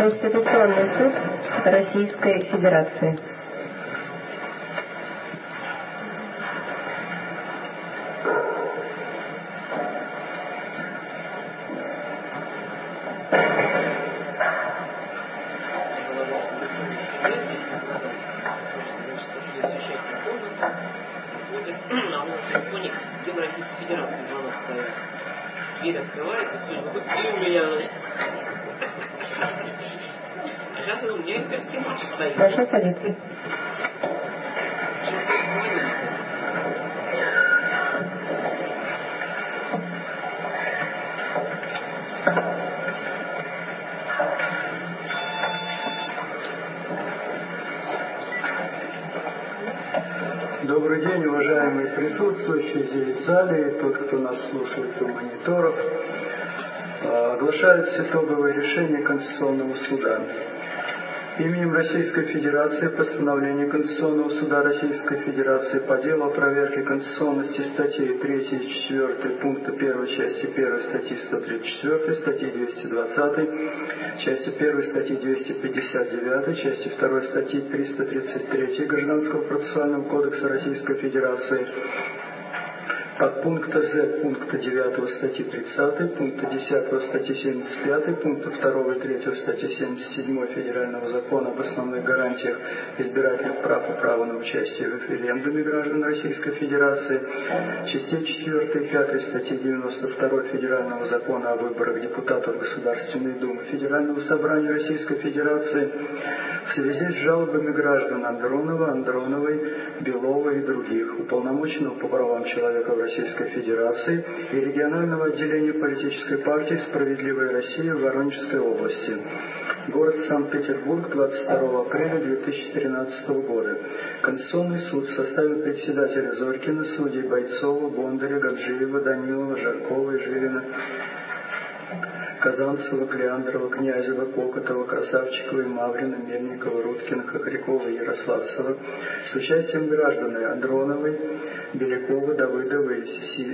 Конституционный суд Российской Федерации. Дверь открывается, судя по и у меня. А сейчас у меня костюм стоит. Прошу садиться. Добрый день, уважаемые присутствующие здесь в зале и тот, кто нас слушает у мониторов. Оглашается итоговое решение Конституционного суда. Именем Российской Федерации постановление Конституционного суда Российской Федерации по делу о проверке конституционности статей 3 и 4 пункта 1 части 1 статьи 134, статьи 220, части 1 статьи 259, части 2 статьи 333 Гражданского процессуального кодекса Российской Федерации, подпункта З пункта 9 статьи 30, пункта 10 статьи 75, пункта 2 и 3 статьи 77 Федерального закона об основных гарантиях избирательных прав и права на участие в референдуме граждан Российской Федерации, частей 4 и 5 статьи 92 Федерального закона о выборах депутатов Государственной Думы Федерального собрания Российской Федерации в связи с жалобами граждан Андронова, Андроновой, Белова и других, уполномоченного по правам человека в Российской Федерации и регионального отделения политической партии «Справедливая Россия» в Воронежской области. Город Санкт-Петербург, 22 апреля 2013 года. Конституционный суд в составе председателя Зорькина, судей Бойцова, Бондаря, Гаджиева, Данилова, Жаркова и Жилина, Казанцева, Клеандрова, Князева, Кокотова, Красавчикова, Маврина, Мельникова, Рудкина, Хохрякова и Ярославцева с участием граждан Андроновой, Белякова, Давыдова и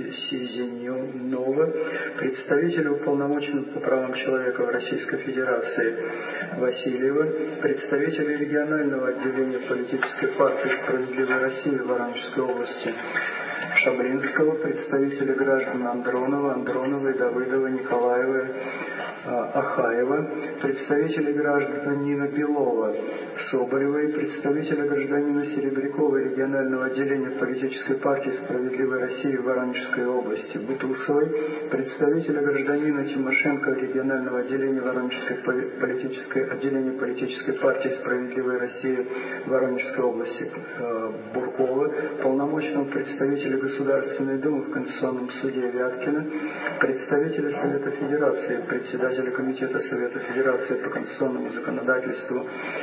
Сизенинова, представителя уполномоченного по правам человека в Российской Федерации Васильева, представителя регионального отделения политической партии «Справедливая Россия» в Воронежской области Шаблинского, представителя граждан Андронова, Андроновой, Давыдова, Николаева, Ахаева, представителя гражданина Белова, Соболевой, представителя гражданина Серебрякова регионального отделения политической партии «Справедливая Россия» в Воронежской области, Бутусовой, представителя гражданина Тимошенко регионального отделения Воронежской отделения политической партии «Справедливая Россия» в Воронежской области, Буркова, полномочного представителя Государственной Думы в Конституционном суде Вяткина, представителя Совета Федерации, председателя Комитета Совета Федерации по конституционному законодательству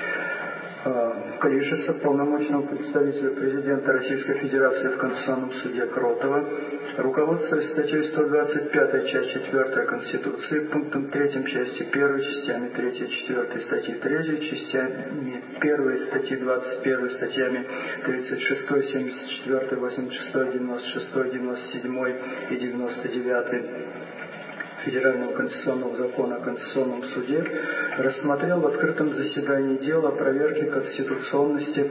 Клишеса, полномочного представителя президента Российской Федерации в Конституционном суде Кротова, руководствуясь статьей 125 часть 4 Конституции, пунктом 3 части 1, частями 3 и 4 статьи 3, частями 1 статьи 21, статьями 36, 74, 86, 96, 97 и 99 Федерального конституционного закона о Конституционном суде рассмотрел в открытом заседании дело о проверке конституционности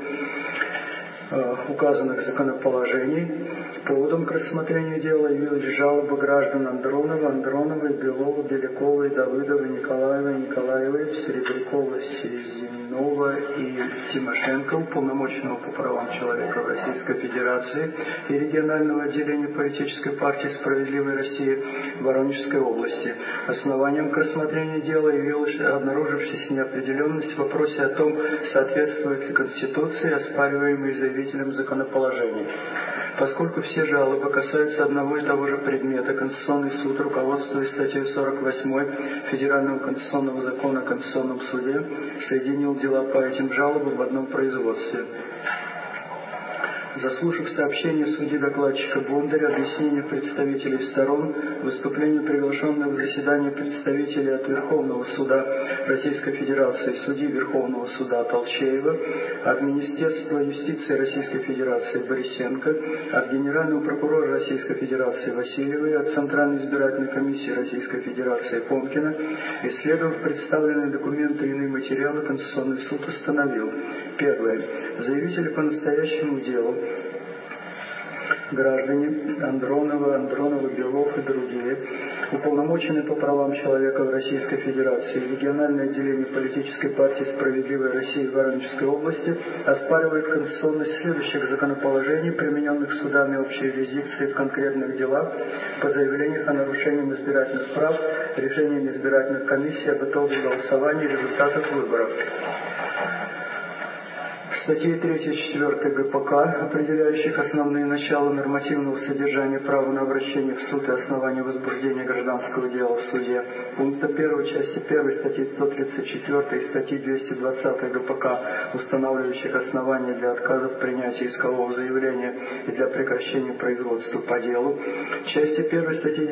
указанных законоположений. Поводом к рассмотрению дела явилась жалоба граждан Андронова, Андроновой, Белова, Беляковой, Давыдовой, Николаевой, Николаевой, Серебрякова, Сизенова и Тимошенко, уполномоченного по правам человека в Российской Федерации и регионального отделения политической партии «Справедливая Россия» в Воронежской области. Основанием к рассмотрению дела явилась обнаружившаяся неопределенность в вопросе о том, соответствует ли Конституции оспариваемой заявителем законоположений. Поскольку все жалобы касаются одного и того же предмета, Конституционный суд, руководствуясь статьей 48 Федерального конституционного закона о Конституционном суде, соединил дела по этим жалобам в одном производстве. Заслушав сообщение судьи-докладчика Бондаря, объяснение представителей сторон, выступление приглашенных в заседание представителей от Верховного суда Российской Федерации, судьи Верховного суда Толчеева, от Министерства юстиции Российской Федерации Борисенко, от Генерального прокурора Российской Федерации Васильевой, от Центральной избирательной комиссии Российской Федерации Фомкина, исследовав представленные документы и иные материалы, Конституционный суд установил: первое. Заявители по настоящему делу, граждане Андронова, Белов и другие, уполномоченные по правам человека в Российской Федерации, региональное отделение политической партии «Справедливая Россия» в Воронежской области, оспаривают конституционность следующих законоположений, примененных судами общей юрисдикции в конкретных делах по заявлениям о нарушении избирательных прав, решениям избирательных комиссий об итогах голосования и результатах выборов. Статьи 3 и 4 ГПК, определяющих основные начала нормативного содержания права на обращение в суд и основания возбуждения гражданского дела в суде, пункта 1 части 1 статьи 134 и статьи 220 ГПК, устанавливающих основания для отказа в принятии искового заявления и для прекращения производства по делу, части 1 статьи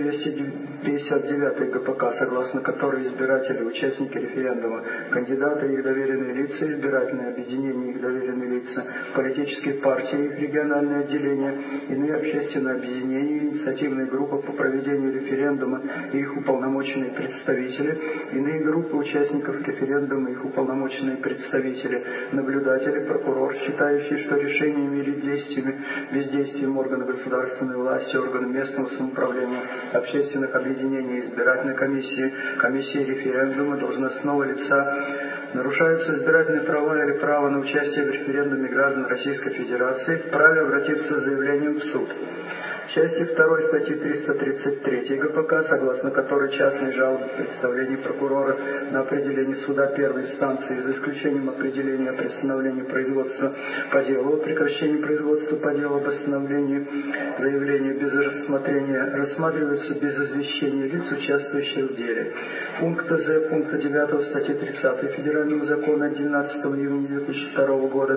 259 ГПК, согласно которой избиратели, участники референдума, кандидаты и их доверенные лица, избирательные объединения и их доверенные лица, политические партии, их региональные отделения, иные общественные объединения, инициативные группы по проведению референдума и их уполномоченные представители, иные группы участников референдума и их уполномоченные представители, наблюдатели, прокурор, считающие, что решениями или действиями, бездействием органов государственной власти, органов местного самоуправления, общественных объединений, избирательной комиссии, комиссии референдума, должностного лица нарушаются избирательные права или право на участие в референдуме граждан Российской Федерации, вправе обратиться с заявлением в суд. В части 2 статьи 333 ГПК, согласно которой частные жалобы в представлении прокурора на определение суда первой инстанции, за исключением определения о приостановлении производства по делу, о прекращении производства по делу, об остановлении заявления без рассмотрения, рассматриваются без извещения лиц, участвующих в деле. Пункта З пункта 9 статьи 30 Федерального закона от 12 июня 2002 года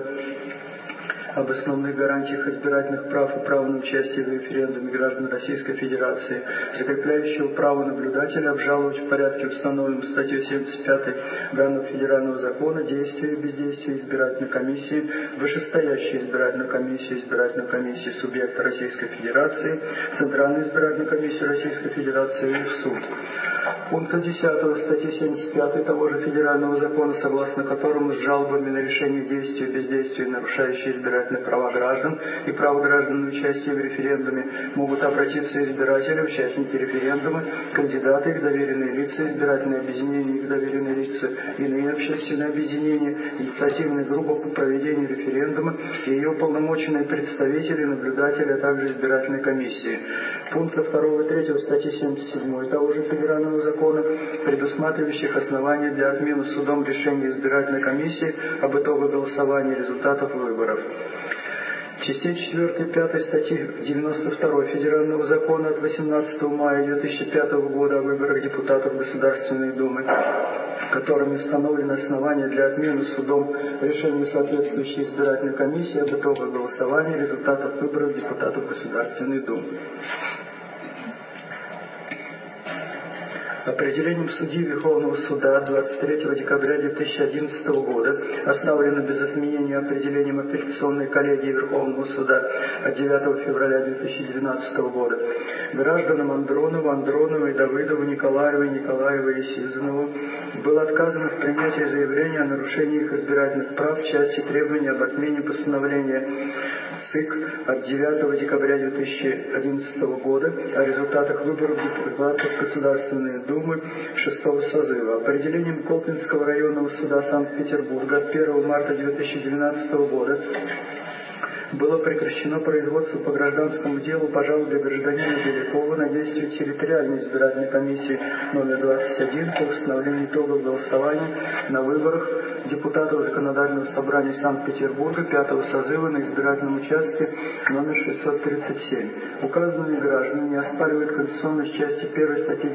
об основных гарантиях избирательных прав и права на участие в референдуме граждан Российской Федерации, закрепляющего право наблюдателя обжаловать в порядке, установленном статьей 75 данного федерального закона, действия и бездействия избирательной комиссии, вышестоящей избирательной комиссии субъекта Российской Федерации, Центральной избирательной комиссии Российской Федерации и в суд. Пункта 10 статьи 75 того же федерального закона, согласно которому с жалобами на решение действия и бездействия, нарушающие избирательные права граждан и право граждан на участие в референдуме, могут обратиться избиратели, участники референдума, кандидаты, их доверенные лица, избирательные объединения, их доверенные лица, иные общественные объединения, инициативные группы по проведению референдума и ее уполномоченные представители, наблюдатели, а также избирательной комиссии. Пункта 2 и 3 статьи 77 того же федерального закона, предусматривающих основания для отмены судом решения избирательной комиссии об итогах голосования и результатов выборов. Частей 4 и 5 статьи 92 Федерального закона от 18 мая 2005 года о выборах депутатов Государственной Думы, которыми установлены основания для отмены судом решения соответствующей избирательной комиссии об итогах голосования и результатов выборов депутатов Государственной Думы. Определением судьи Верховного суда 23 декабря 2011 года, оставлено без изменения определением апелляционной коллегии Верховного суда от 9 февраля 2012 года, гражданам Андроновой, Давыдову, Николаевой и Сизанову было отказано в принятии заявления о нарушении их избирательных прав в части требования об отмене постановления ЦИК от 9 декабря 2011 года о результатах выборов депутатов Государственной Думы 6-го созыва. Определением Колпинского районного суда Санкт-Петербурга от 1 марта 2012 года было прекращено производство по гражданскому делу по жалобе гражданина Белякова на действия территориальной избирательной комиссии номер 21 по установлению итогов голосования на выборах депутатов Законодательного собрания Санкт-Петербурга 5-го созыва на избирательном участке номер 637. Указанные граждане не оспаривают конституционность части 1 статьи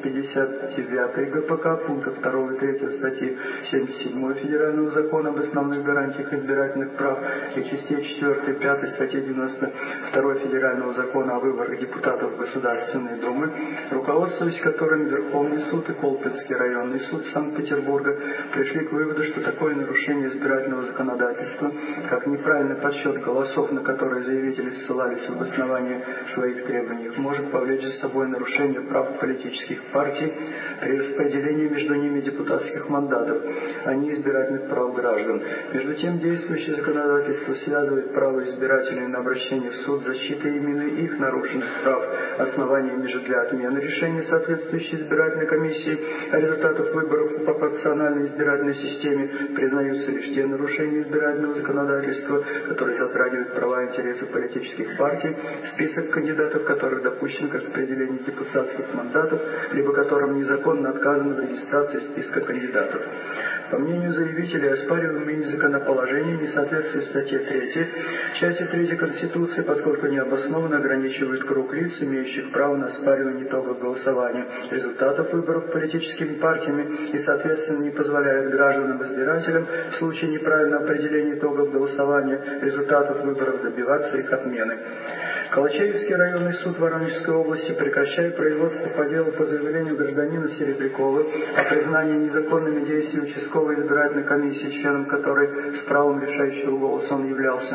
259 ГПК, пункта 2 и 3 статьи 77 Федерального закона об основных гарантиях избирательных прав и частей 4 и 5 статьи 92 Федерального закона о выборах депутатов Государственной Думы, руководствуясь которыми Верховный суд и Колпинский районный суд Санкт-Петербурга пришли к выводу, что такое нарушение избирательного законодательства, как неправильный подсчет голосов, на которые заявители ссылались в обосновании своих требований, может повлечь за собой нарушение прав политических партий при распределении между ними депутатских мандатов, а не избирательных прав граждан. Между тем, действующее законодательство связывает право избирателей на обращение в суд защитой именно их нарушенных прав основаниями же для отмены решения соответствующей избирательной комиссии о результатах выборов по пропорциональной избирательной системе признаются лишь те нарушения избирательного законодательства, которые затрагивают права и интересы политических партий, список кандидатов, которых допущено к распределению депутатских мандатов, либо которым незаконно отказано в регистрации списка кандидатов. По мнению заявителей, оспариваемые законоположения не соответствуют статье 3, части 3 Конституции, поскольку необоснованно ограничивают круг лиц, имеющих право на оспаривание итогов голосования, результатов выборов политическими партиями и, соответственно, не позволяют гражданам-избирателям в случае неправильного определения итогов голосования результатов выборов добиваться их отмены. Калачаевский районный суд Воронежской области, прекращая производство по делу по заявлению гражданина Серебрякова о признании незаконными действий участковой избирательной комиссии, членом которой с правом решающего голоса он являлся,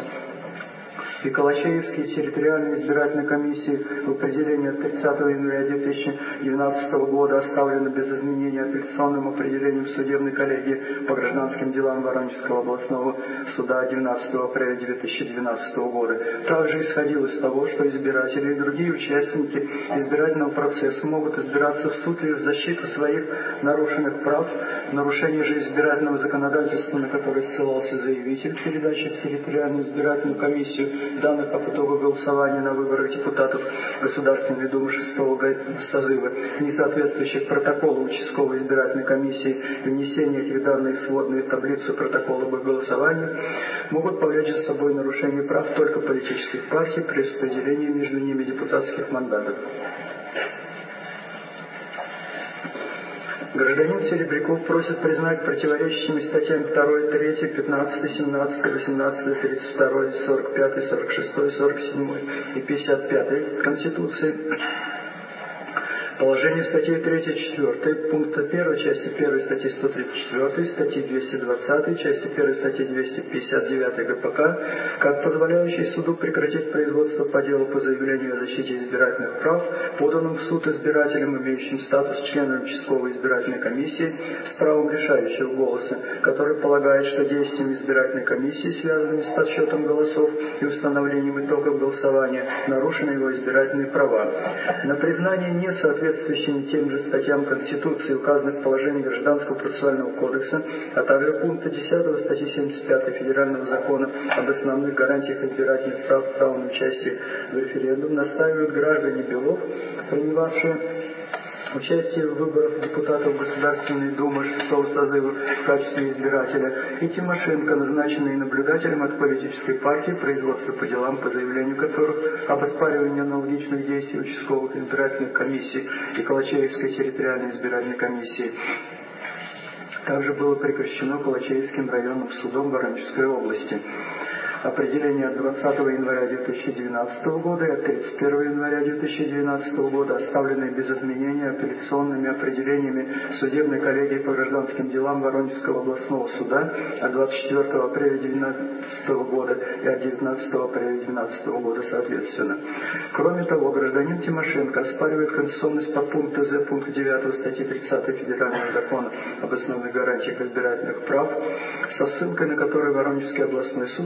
и Калачаевской территориальной избирательной комиссии в определении от 30 января 2012 года оставлено без изменения апелляционным определением судебной коллегии по гражданским делам Воронежского областного суда 12 апреля 2012 года. Также исходил из того, что избиратели и другие участники избирательного процесса могут избираться в суд лишь в защиту своих нарушенных прав, нарушение же избирательного законодательства, на которое ссылался заявитель в передаче в территориальную избирательную комиссию данных по итогу голосования на выборах депутатов Государственной Думы 6-го созыва, не соответствующих протоколу участковой избирательной комиссии и внесение этих данных в сводную таблицу протокола об их голосовании, могут повлечь за собой нарушение прав только политических партий при распределении между ними депутатских мандатов. Гражданин Серебряков просит признать противоречащими статьям 2, 3, 15, 17, 18, 32, 45, 46, 47 и 55 Конституции положение статьи 3 и 4, пункта 1 части 1 статьи 134, статьи 220, части 1 статьи 259 ГПК, как позволяющий суду прекратить производство по делу по заявлению о защите избирательных прав, поданным в суд избирателям, имеющим статус члена участковой избирательной комиссии с правом решающего голоса, который полагает, что действиями избирательной комиссии, связанными с подсчетом голосов и установлением итогов голосования, нарушены его избирательные права. На признание несоответствующими тем же статьям Конституции указанных положений Гражданского процессуального кодекса, а также пункта 10 статьи 75 Федерального закона об основных гарантиях избирательных прав в правом участии в референдум, настаивают граждане Белов, принимавшие участие в выборах депутатов Государственной Думы 6-го созыва в качестве избирателя, и Тимошенко, назначенные наблюдателем от политической партии, производство по делам, по заявлению которых об оспаривании аналогичных действий участковых избирательных комиссий и Калачаевской территориальной избирательной комиссии также было прекращено Калачаевским районным судом Воронежской области. Определение от 20 января 2012 года и от 31 января 2012 года, оставленные без изменения апелляционными определениями судебной коллегии по гражданским делам Воронежского областного суда от 24 апреля 2012 года и от 19 апреля 2012 года соответственно. Кроме того, гражданин Тимошенко оспаривает конституционность подпункта З пункта 9 статьи 30 Федерального закона об основных гарантиях избирательных прав, со ссылкой на который Воронежский областной суд указал,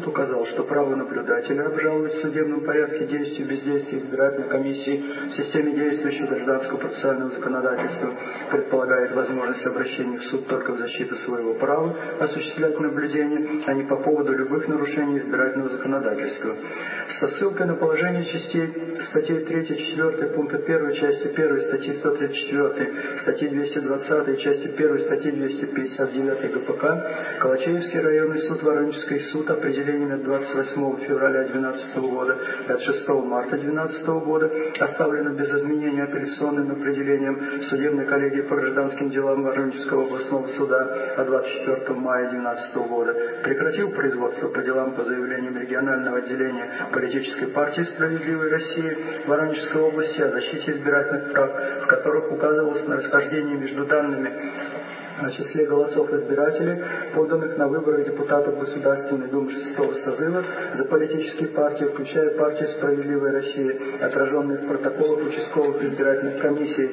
что право наблюдателя обжаловать в судебном порядке действия и бездействия избирательной комиссии в системе действующего гражданского процессуального законодательства предполагает возможность обращения в суд только в защиту своего права осуществлять наблюдение, а не по поводу любых нарушений избирательного законодательства. Со ссылкой на положение частей статей 3-4 пункта 1 части 1 статьи 134, статьи 220 части 1 статьи 259 ГПК Калачеевский районный суд, Воронежский суд определениями от 28 февраля 2012 года и от 6 марта 2012 года оставлено без изменения апелляционным определением судебной коллегии по гражданским делам Воронежского областного суда от 24 мая 2012 года прекратил производство по делам по заявлениям регионального отделения политической партии «Справедливой России» Воронежской области о защите избирательных прав, в которых указывалось на расхождение между данными о числе голосов избирателей, поданных на выборы депутатов Государственной Думы 6-го созыва за политические партии, включая партию «Справедливая Россия», отраженные в протоколах участковых избирательных комиссий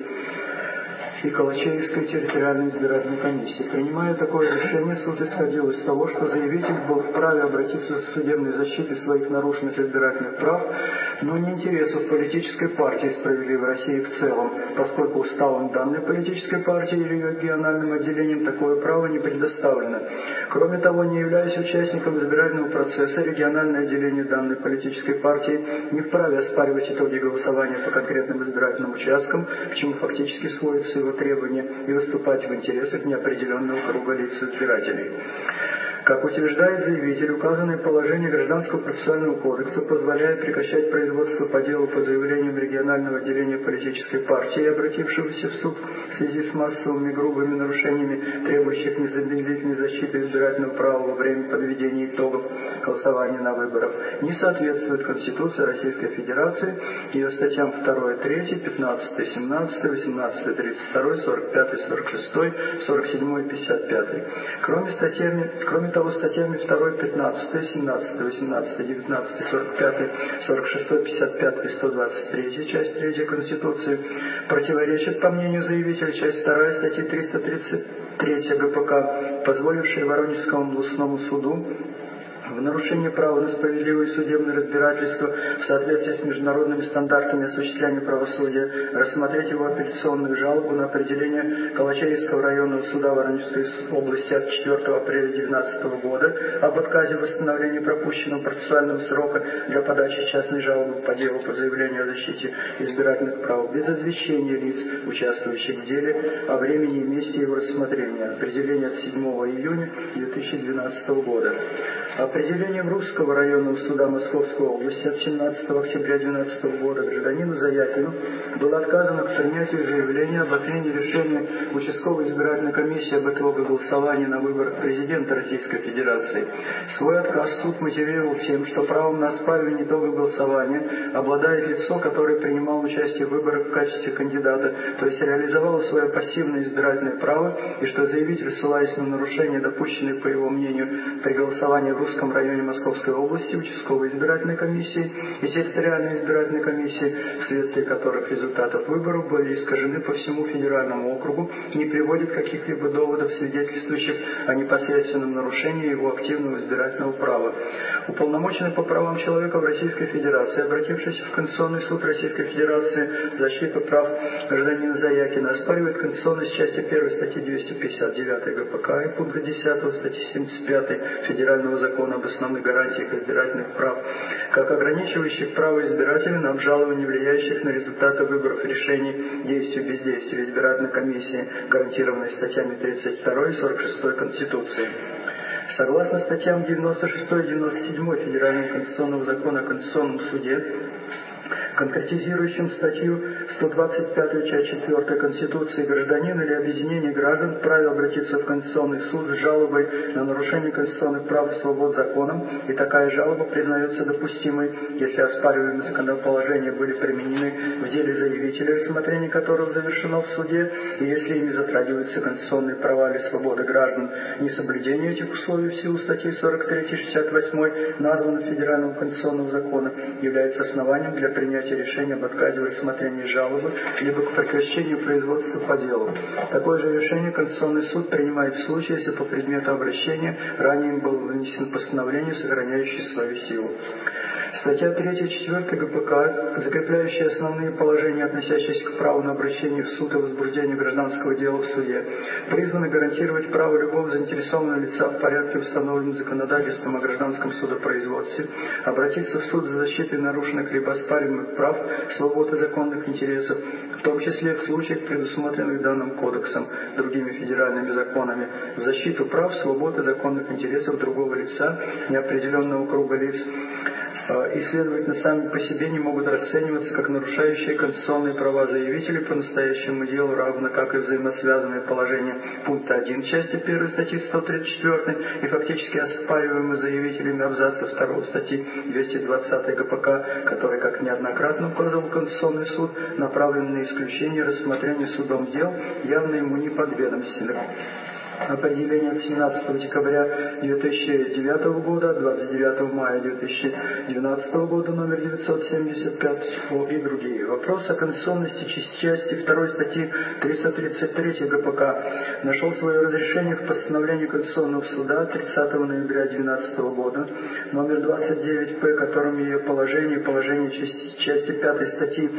и Калачеевской территориальной избирательной комиссии. Принимая такое решение, суд исходил из того, что заявитель был вправе обратиться за судебной защитой своих нарушенных избирательных прав, но не интересов политической партии «Справедливой России» в целом, поскольку уставом данной политической партии или региональным отделением такое право не предоставлено. Кроме того, не являясь участником избирательного процесса, региональное отделение данной политической партии не вправе оспаривать итоги голосования по конкретным избирательным участкам, к чему фактически сводится его требования, и выступать в интересах неопределенного круга лиц избирателей. Как утверждает заявитель, указанное положение Гражданского процессуального кодекса позволяет прекращать производство по делу по заявлениям регионального отделения политической партии, обратившегося в суд в связи с массовыми грубыми нарушениями, требующих незамедлительной защиты избирательного права во время подведения итогов голосования на выборах, не соответствует Конституции Российской Федерации, ее статьям 2, 3, 15, 17, 18, 32, 45, 46, 47 и 55. Кроме того, статьями 2, 15, 17, 18, 19, 45, 46, 55 и 123, часть 3 Конституции, противоречит, по мнению заявителя, часть 2 статьи 333 ГПК, позволившей Воронежскому областному суду в нарушение права на справедливое судебное разбирательство в соответствии с международными стандартами осуществления правосудия рассмотреть его апелляционную жалобу на определение Калачеевского районного суда Воронежской области от 4 апреля 2019 года об отказе в восстановлении пропущенного процессуального срока для подачи частной жалобы по делу по заявлению о защите избирательных прав без извещения лиц, участвующих в деле, о времени и месте его рассмотрения. Определение от 7 июня 2012 года. Определением Русского районного суда Московской области от 17 октября 2012 года гражданину Заякину было отказано в принятии заявления об отмене решения участковой избирательной комиссии об итогах голосования на выборах президента Российской Федерации. Свой отказ суд мотивировал тем, что правом на оспаривание итогов голосования обладает лицо, которое принимало участие в выборах в качестве кандидата, то есть реализовало свое пассивное избирательное право, и что заявитель, ссылаясь на нарушения, допущенные, по его мнению, при голосовании в Русском районе Московской области, участковой избирательной комиссии и территориальной избирательной комиссии, вследствие которых результатов выборов были искажены по всему федеральному округу, не приводит каких-либо доводов, свидетельствующих о непосредственном нарушении его активного избирательного права. Уполномоченный по правам человека в Российской Федерации, обратившийся в Конституционный суд Российской Федерации в защиту прав гражданина Заякина, оспаривает конституционность части 1 статьи 259 ГПК и пункта 10 статьи 75 Федерального закона об основных гарантиях избирательных прав, как ограничивающих право избирателя на обжалование влияющих на результаты выборов решений, действий, бездействия избирательной комиссии, гарантированной статьями 32 и 46 Конституции. Согласно статьям 96 и 97 Федерального конституционного закона о Конституционном суде, конкретизирующим статью 125 часть 4 Конституции, гражданин или объединение граждан вправе обратиться в Конституционный суд с жалобой на нарушение конституционных прав и свобод законом, и такая жалоба признается допустимой, если оспариваемые законоположения были применены в деле заявителя, рассмотрение которого завершено в суде, и если ими затрагиваются конституционные права или свободы граждан. Несоблюдение этих условий в силу статьи 43-68 названного Федерального конституционного закона является основанием для принятия решения об отказе в рассмотрении жалобы, либо к прекращению производства по делу. Такое же решение Конституционный суд принимает в случае, если по предмету обращения ранее им было вынесено постановление, сохраняющее свою силу. Статья 3 и 4 ГПК, закрепляющие основные положения, относящиеся к праву на обращение в суд и возбуждению гражданского дела в суде, призваны гарантировать право любого заинтересованного лица в порядке, установленном законодательством о гражданском судопроизводстве, обратиться в суд за защитой нарушенных либо оспариваемых прав, свобод и законных интересов, в том числе в случаях, предусмотренных данным кодексом, другими федеральными законами, в защиту прав, свобод и законных интересов другого лица, неопределенного круга лиц, и, следовательно, сами по себе не могут расцениваться как нарушающие конституционные права заявителей по настоящему делу, равно как и взаимосвязанные положения пункта 1 части 1 статьи 134 и фактически оспариваемые заявителями абзаца 2 статьи 220 ГПК, который, как неоднократно указывал Конституционный суд, направлен на исключение рассмотрения судом дел, явно ему неподведомственных. Определение от 17 декабря 2009 года, 29 мая 2012 года, номер 975 и другие. Вопрос о конституционности части 2 статьи 333 ГПК нашел свое разрешение в постановлении Конституционного суда 30 ноября 2012 года, номер 29П, которым ее положение части 5 статьи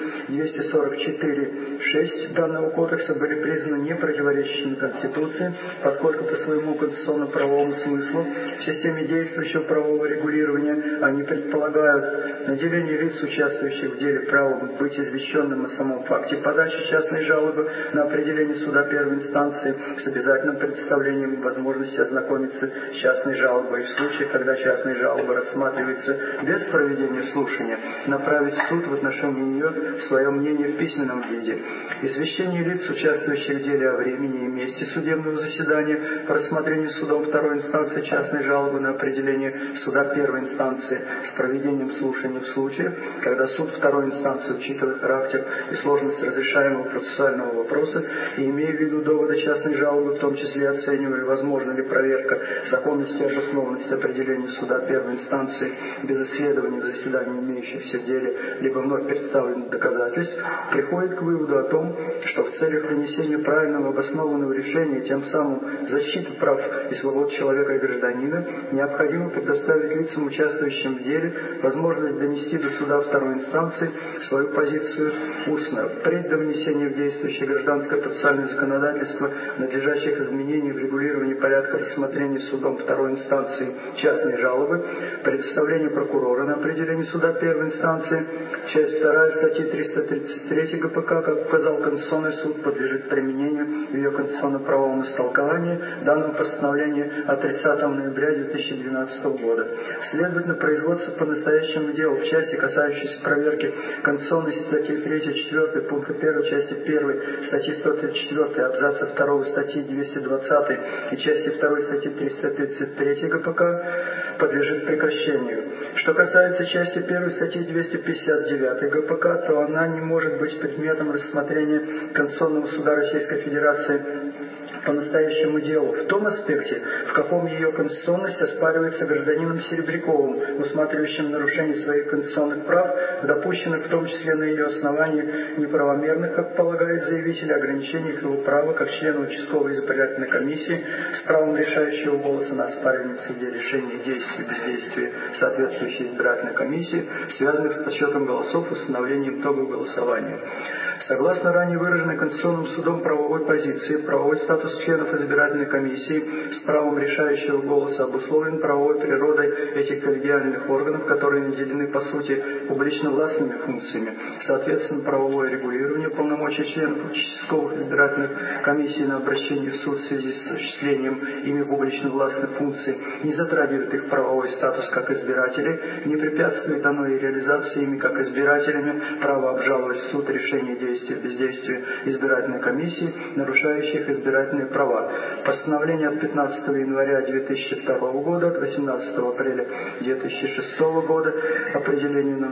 244.6 данного кодекса были признаны не противоречащими Конституции, поскольку по своему конституционно-правовому смыслу в системе действующего правового регулирования они предполагают наделение лиц, участвующих в деле, правом быть извещенным о самом факте подачи частной жалобы на определение суда первой инстанции с обязательным представлением возможности ознакомиться с частной жалобой, и в случае, когда частная жалоба рассматривается без проведения слушания, направить в суд в отношении нее свое мнение в письменном виде. Извещение лиц, участвующих в деле, о времени и месте судебного заседания по рассмотрению судом второй инстанции частной жалобы на определение суда первой инстанции с проведением слушания в случае, когда суд второй инстанции, учитывая характер и сложность разрешаемого процессуального вопроса и имея в виду доводы частной жалобы, в том числе оценивая, возможно ли проверка законности и обоснованности определения суда первой инстанции без исследования в заседании имеющихся в деле либо вновь представленных доказательств, приходит к выводу о том, что в целях вынесения правильного обоснованного решения, тем самым защиты прав и свобод человека и гражданина, необходимо предоставить лицам, участвующим в деле, возможность донести до суда второй инстанции свою позицию устно. Впредь до внесения в действующее гражданское процессуальное законодательство надлежащих изменений в регулировании порядка рассмотрения судом второй инстанции частной жалобы, предоставление прокурора на определение суда первой инстанции, часть 2 статьи 333 ГПК, как указал Конституционный суд, подлежит применению в ее конституционно-правовом истолковании данного постановления от 30 ноября 2012 года. Следовательно, производство по настоящему делу в части, касающейся проверки конституционности статьи 3-4 пункта 1 части 1 статьи 134 абзаца 2 статьи 220 и части 2 статьи 333 ГПК подлежит прекращению. Что касается части 1 статьи 259 ГПК, то она не может быть предметом рассмотрения Конституционного суда Российской Федерации по настоящему делу в том аспекте, в каком ее конституционность оспаривается гражданином Серебряковым, усматривающим нарушение своих конституционных прав, допущенных в том числе на ее основании неправомерных, как полагает заявитель, ограничениях его права как члена участковой избирательной комиссии с правом решающего голоса на оспаривание в суде решений действий и бездействия соответствующей избирательной комиссии, связанных с подсчетом голосов и установлением итогов голосования. Согласно ранее выраженной Конституционным судом правовой позиции, правовой статус членов избирательной комиссии с правом решающего голоса обусловлен правовой природой этих коллегиальных органов, которые наделены по сути публично-властными функциями. Соответственно, правовое регулирование полномочий членов участковых избирательных комиссий на обращение в суд в связи с осуществлением ими публично-властных функций не затрагивает их правовой статус как избирателей, не препятствует оно и реализации ими как избирателями права обжаловать в суд решение действия и бездействия избирательной комиссии, нарушающих избирательные права. Постановление от 15 января 2002 года, от 18 апреля 2006 года, определение номер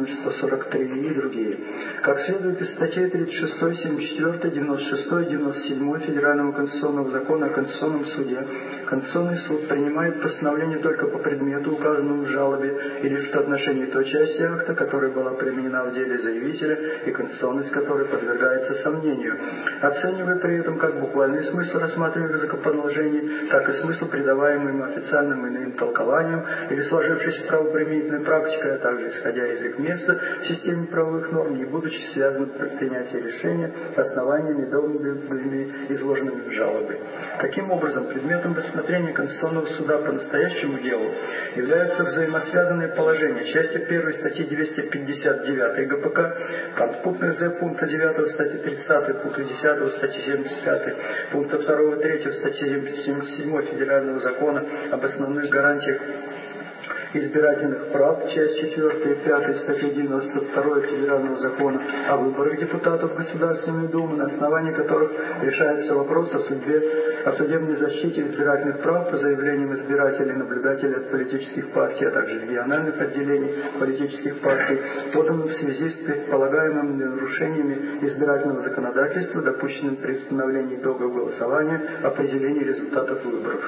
43 и другие. Как следует из статей 36, 74, 96 и 97 Федерального конституционного закона о Конституционном суде, Конституционный суд принимает постановление только по предмету, указанному в жалобе, и лишь в отношении той части акта, которая была применена в деле заявителя и конституционность которой подвергается сомнению, оценивая при этом как буквальный смысл рассматриваемых законоположений, так и смысл, придаваемый им официальным и иным толкованием или сложившейся правоприменительной практикой, а также исходя из их места в системе правовых норм, не будучи связанным при принятии решения основаниями, доводами, изложенными в жалобе. Таким образом, предметом рассмотрения Конституционного суда по настоящему делу являются взаимосвязанные положения части 1 статьи 259 ГПК, подпункта З пункта 9 статьи 30, пункта 10 статьи 75, пункта 2 и 3 статьи 77 Федерального закона об основных гарантиях избирательных прав, часть 4 и 5 статьи 92 Федерального закона о выборах депутатов в Государственную Думу, на основании которых решается вопрос о судебной защите избирательных прав по заявлениям избирателей и наблюдателей от политических партий, а также региональных отделений политических партий, поданным в связи с предполагаемыми нарушениями избирательного законодательства, допущенным при установлении итогов голосования, определении результатов выборов.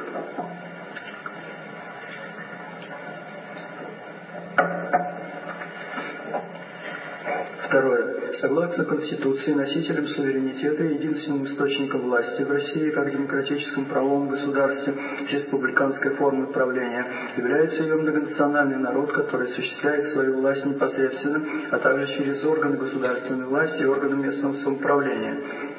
Второе. Согласно Конституции, носителем суверенитета и единственным источником власти в России, как демократическом правовом государстве с республиканской формой правления, является ее многонациональный народ, который осуществляет свою власть непосредственно, а также через органы государственной власти и органы местного самоуправления.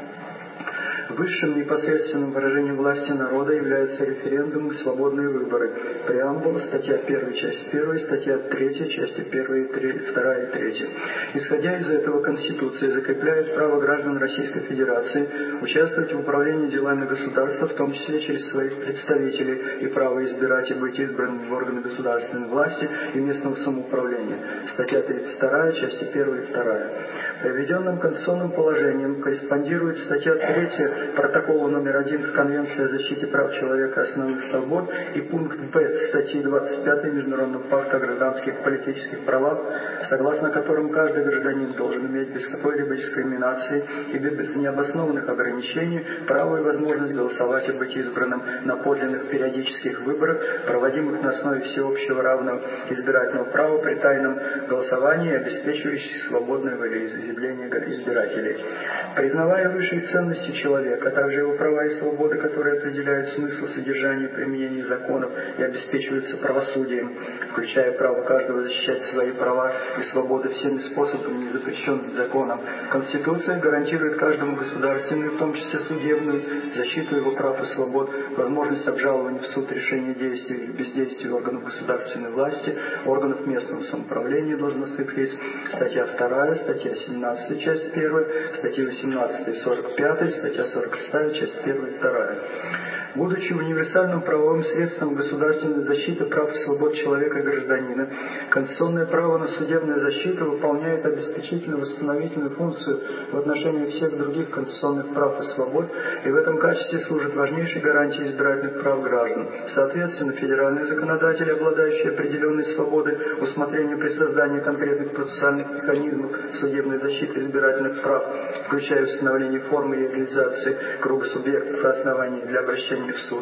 Высшим непосредственным выражением власти народа являются референдумы и свободные выборы. Преамбула, статья 1, часть 1, статья 3, части 1, 2 и 3. Исходя из этого, Конституция закрепляет право граждан Российской Федерации участвовать в управлении делами государства, в том числе через своих представителей, и право избирать и быть избранными в органы государственной власти и местного самоуправления. Статья 32, части 1 и 2. Приведенным конституционным положением корреспондирует статья 3 протокола номер 1 Конвенции о защите прав человека и основных свобод и пункт Б статьи 25 Международного пакта о гражданских и политических правах, согласно которым каждый гражданин должен иметь без какой-либо дискриминации и без необоснованных ограничений право и возможность голосовать и быть избранным на подлинных периодических выборах, проводимых на основе всеобщего равного избирательного права при тайном голосовании, обеспечивающих свободное волеизъявление избирателей. Признавая высшие ценности человека, а также его права и свободы, которые определяют смысл, содержание и применение законов и обеспечиваются правосудием, включая право каждого защищать свои права и свободы всеми способами, не запрещенными законом. Конституция гарантирует каждому государственную, в том числе судебную, защиту его прав и свобод, возможность обжалования в суд решения действий или бездействия органов государственной власти, органов местного самоуправления, должностных лиц. Статья 2, статья 17, часть 1, статьи 18 и 45, статья 46, часть 1 и 2. Будучи универсальным правовым средством государственной защиты прав и свобод человека и гражданина, конституционное право на судебную защиту выполняет обеспечительно-восстановительную функцию в отношении всех других конституционных прав и свобод и в этом качестве служит важнейшей гарантией избирательных прав граждан. Соответственно, федеральные законодатели, обладающие определенной свободой усмотрения при создании конкретных процессуальных механизмов судебной защиты избирательных прав, включая установление формы и реализации круга субъектов и оснований для обращения в суд,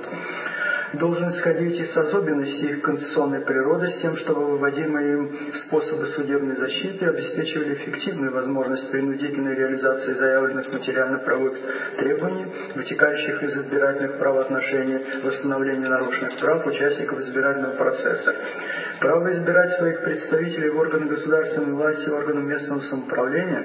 должен исходить из особенностей их конституционной природы с тем, чтобы выводимые им способы судебной защиты обеспечивали эффективную возможность принудительной реализации заявленных материально-правовых требований, вытекающих из избирательных правоотношений, восстановления нарушенных прав участников избирательного процесса. Право избирать своих представителей в органы государственной власти и органы местного самоуправления,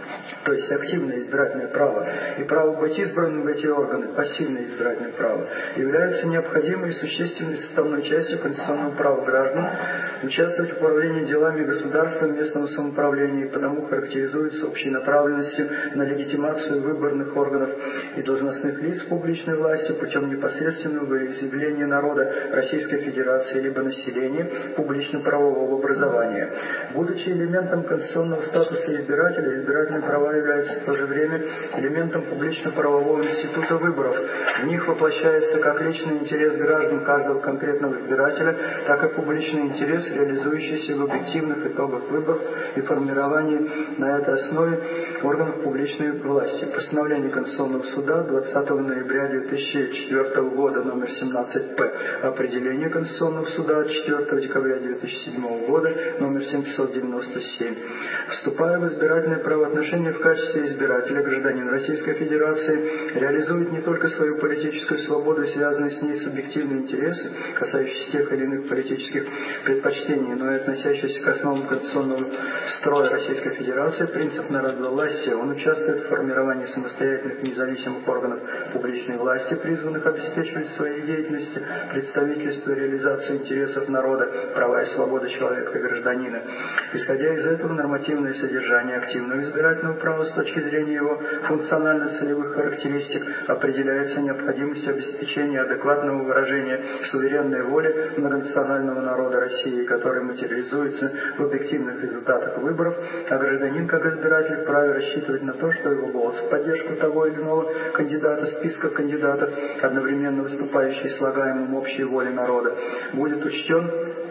то есть активное избирательное право, и право быть избранным в эти органы, пассивное избирательное право, являются необходимой и существенной составной частью конституционного права граждан участвовать в управлении делами государства и местного самоуправления, и потому характеризуются общей направленностью на легитимацию выборных органов и должностных лиц публичной власти путем непосредственного волеизъявления народа Российской Федерации либо населения публично-правового образования. Будучи элементом конституционного статуса избирателя, избирательное право права являются в то же время элементом публично-правового института выборов. В них воплощается как личный интерес граждан каждого конкретного избирателя, так и публичный интерес, реализующийся в объективных итогах выборов и формировании на этой основе органов публичной власти. Постановление Конституционного суда 20 ноября 2004 года номер 17-П. Определение Конституционного суда 4 декабря 2007 года номер 797. Вступая в избирательное правоотношение в качестве избирателя, гражданин Российской Федерации реализует не только свою политическую свободу и связанные с ней субъективные интересы, касающиеся тех или иных политических предпочтений, но и относящиеся к основам конституционного строя Российской Федерации, принцип народовластия. Он участвует в формировании самостоятельных независимых органов публичной власти, призванных обеспечивать в своей деятельности представительство и реализацию интересов народа, права и свободы человека и гражданина. Исходя из этого, нормативное содержание активного избирательного права с точки зрения его функционально-целевых характеристик определяется необходимостью обеспечения адекватного выражения суверенной воли многонационального народа России, который материализуется в объективных результатах выборов, а гражданин как избиратель вправе рассчитывать на то, что его голос в поддержку того или иного кандидата, списка кандидатов, одновременно выступающий слагаемым общей воли народа, будет учтен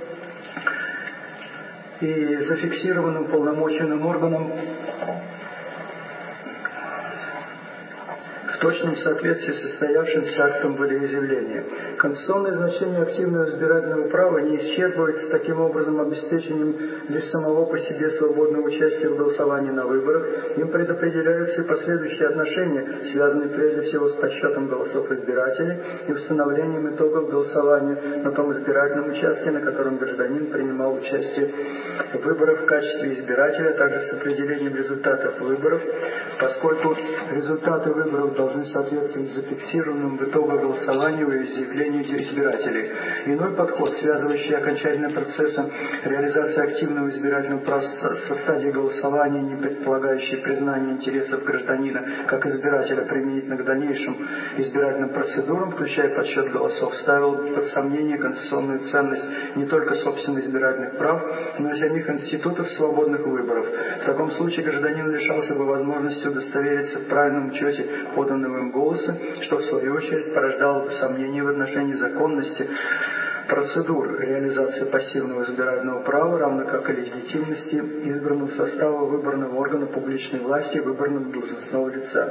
и зафиксированным полномоченным органом в точном соответствии с состоявшимся актом волеизъявления. Конституционное значение активного избирательного права не исчерпывается таким образом обеспечением лишь самого по себе свободного участия в голосовании на выборах. Им предопределяются и последующие отношения, связанные прежде всего с подсчетом голосов избирателей и установлением итогов голосования на том избирательном участке, на котором гражданин принимал участие в выборах в качестве избирателя, а также с определением результатов выборов, поскольку результаты выборов должны соответствовать зафиксированным в итоге голосования и изъявлению избирателей. Иной подход, связывающий окончательным процессом реализации активного избирательного права со стадией голосования, не предполагающий признание интересов гражданина как избирателя применительно к дальнейшим избирательным процедурам, включая подсчет голосов, ставил под сомнение конституционную ценность не только собственных избирательных прав, но и самих институтов свободных выборов. В таком случае гражданин лишался бы возможности удостовериться в правильном учете поданного им голоса, что в свою очередь порождало бы сомнения в отношении законности процедур реализации пассивного избирательного права, равно как и легитимности избранного состава выборного органа публичной власти и выборного должностного лица.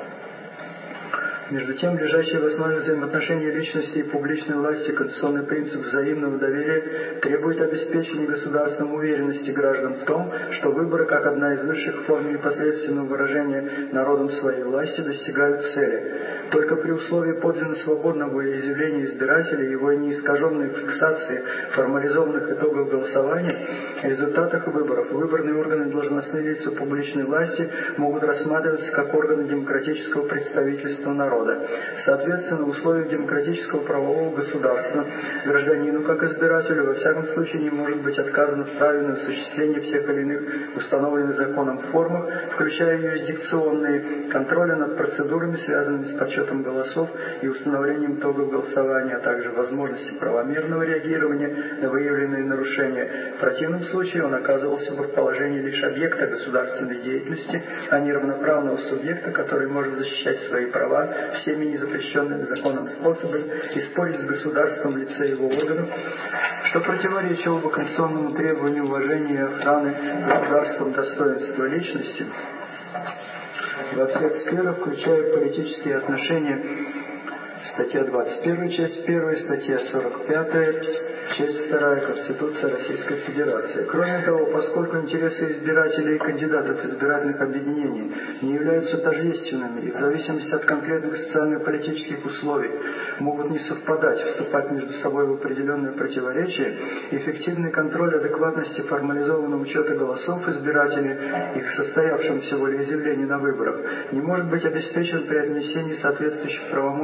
Между тем, лежащий в основе взаимоотношений личности и публичной власти конституционный принцип взаимного доверия требует обеспечения государством уверенности граждан в том, что выборы, как одна из высших форм непосредственного выражения народом своей власти, достигают цели. Только при условии подлинно свободного волеизъявления избирателя и его неискаженной фиксации формализованных итогов голосования, результатах выборов, выборные органы и должностные лица публичной власти могут рассматриваться как органы демократического представительства народа. Соответственно, в условиях демократического правового государства гражданину, как избирателю, во всяком случае не может быть отказано в праве на осуществление всех или иных установленных законом формах, включая юрисдикционные, контроля над процедурами, связанными с подсчетом голосов и установлением итогов голосования, а также возможности правомерного реагирования на выявленные нарушения. В противном случае он оказывался бы в положении лишь объекта государственной деятельности, а не равноправного субъекта, который может защищать свои права всеми незапрещенными законом способами и спорить с государством в лице его органов, что противоречило бы конституционному требованию уважения и охраны государством достоинства личности во всех сферах, включая политические отношения. Статья 21, часть 1, статья 45, часть 2 Конституции Российской Федерации. Кроме того, поскольку интересы избирателей и кандидатов избирательных объединений не являются тождественными и в зависимости от конкретных социально-политических условий могут не совпадать, вступать между собой в определенное противоречие, эффективный контроль адекватности формализованного учета голосов избирателей и к состоявшемуся волеизъявлению на выборах не может быть обеспечен при отнесении соответствующих правомочий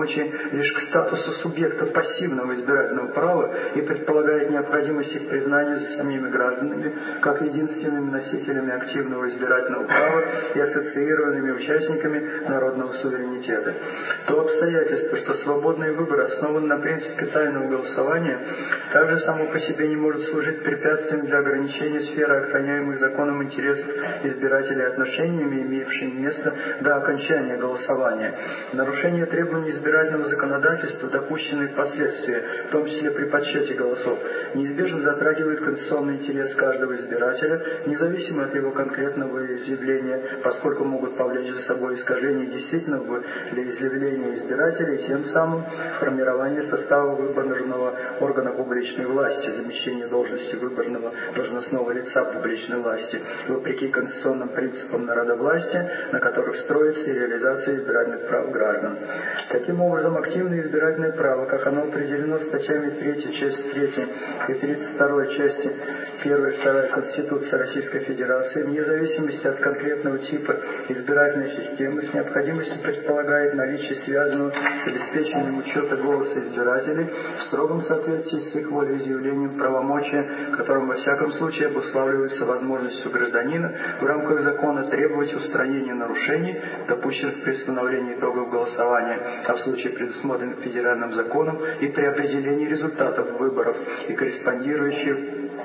лишь к статусу субъекта пассивного избирательного права и предполагает необходимость их признания за самими гражданами как единственными носителями активного избирательного права и ассоциированными участниками народного суверенитета. То обстоятельство, что свободный выбор основан на принципе тайного голосования, также само по себе не может служить препятствием для ограничения сферы охраняемых законом интересов избирателей отношениями, имевшими место до окончания голосования. Нарушение требований избирательного законодательства, допущенные впоследствии, в том числе при подсчете голосов, неизбежно затрагивает конституционный интерес каждого избирателя, независимо от его конкретного изъявления, поскольку могут повлечь за собой искажение действительного волеизъявления избирателей и тем самым формирование состава выборного органа публичной власти, замещение должности выборного должностного лица публичной власти, вопреки конституционным принципам народовластия, на которых строится и реализация избирательных прав граждан. Таким образом, активное избирательное право, как оно определено статьями 3, часть 3 и 32 части 1 и 2 Конституции Российской Федерации, вне зависимости от конкретного типа избирательной системы, с необходимостью предполагает наличие связанного с обеспечением учета голоса избирателей в строгом соответствии с их волеизъявлением правомочия, которым во всяком случае обуславливается возможностью гражданина в рамках закона требовать устранения нарушений, допущенных при установлении итогов голосования, а в случае предусмотренных федеральным законом и при определении результатов выборов и корреспондирующих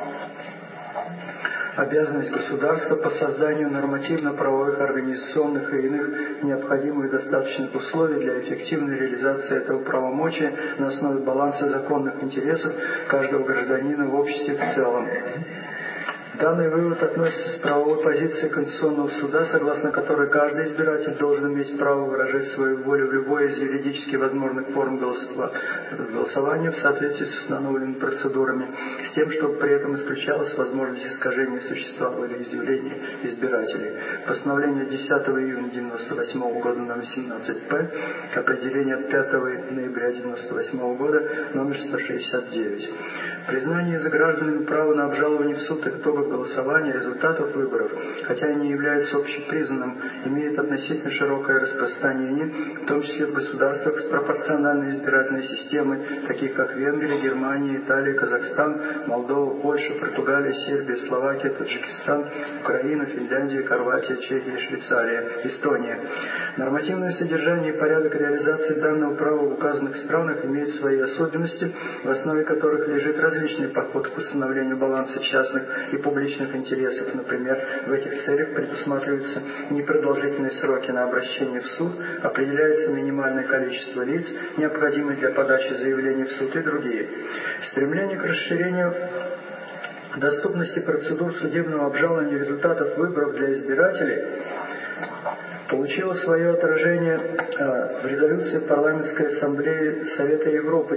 обязанность государства по созданию нормативно-правовых, организационных и иных необходимых достаточных условий для эффективной реализации этого правомочия на основе баланса законных интересов каждого гражданина в обществе в целом. Данный вывод относится к правовой позиции Конституционного суда, согласно которой каждый избиратель должен иметь право выражать свою волю в любой из юридически возможных форм голосования в соответствии с установленными процедурами, с тем, чтобы при этом исключалась возможность искажения существа волеизъявления избирателей. Постановление 10 июня 1998 года номер 17-П, определение от 5 ноября 1998 года номер 169. Признание за гражданами права на обжалование в суд итогов голосования, результатов выборов, хотя и не является общепризнанным, имеет относительно широкое распространение, в том числе в государствах с пропорциональной избирательной системой, таких как Венгрия, Германия, Италия, Казахстан, Молдова, Польша, Португалия, Сербия, Словакия, Таджикистан, Украина, Финляндия, Хорватия, Чехия, Швейцария, Эстония. Нормативное содержание и порядок реализации данного права в указанных странах имеют свои особенности, в основе которых лежит различный подход к установлению баланса частных и публичных интересов. Например, в этих целях предусматриваются непродолжительные сроки на обращение в суд, определяется минимальное количество лиц, необходимое для подачи заявлений в суд и другие. Стремление к расширению доступности процедур судебного обжалования результатов выборов для избирателей получило свое отражение в резолюции Парламентской ассамблеи Совета Европы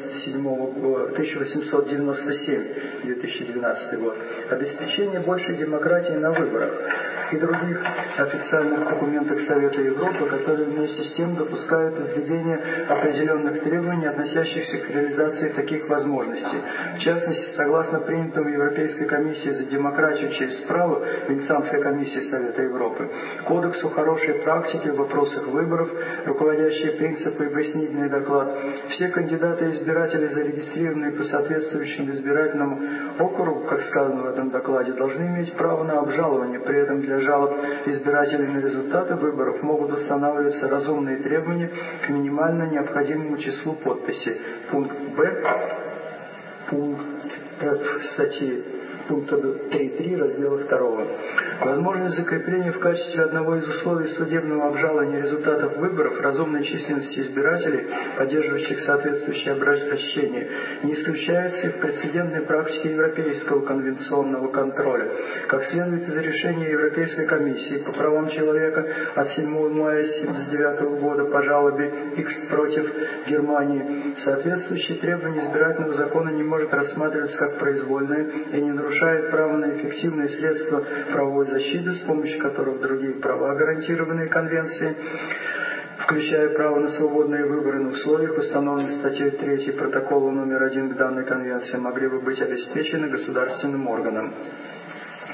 1897-2012 год «Обеспечение большей демократии на выборах» и других официальных документах Совета Европы, которые вместе с тем допускают введение определенных требований, относящихся к реализации таких возможностей. В частности, согласно принятому Европейской комиссией за демократию через право, Венецианской комиссии Совета Европы, Кодексу хорошей практики в вопросах выборов, руководящие принципы и пояснительный доклад, все кандидаты и избиратели, зарегистрированные по соответствующему избирательному округу, как сказано в этом докладе, должны иметь право на обжалование. При этом для жалоб избирателей на результаты выборов могут устанавливаться разумные требования к минимально необходимому числу подписей. Пункт Б, пункт Ф статьи пункта 3.3 раздела 2. Возможность закрепления в качестве одного из условий судебного обжалования результатов выборов разумной численности избирателей, поддерживающих соответствующее обращение, не исключается и в прецедентной практике Европейского конвенционного контроля. Как следует из решения Европейской комиссии по правам человека от 7 мая 1979 года по жалобе X против Германии, соответствующие требования избирательного закона не может рассматриваться как произвольное и не нарушает право на эффективные средства правовой защиты, с помощью которых другие права, гарантированные Конвенцией, включая право на свободные выборы на условиях, установленных статьей 3 протокола номер 1 к данной Конвенции, могли бы быть обеспечены государственным органом.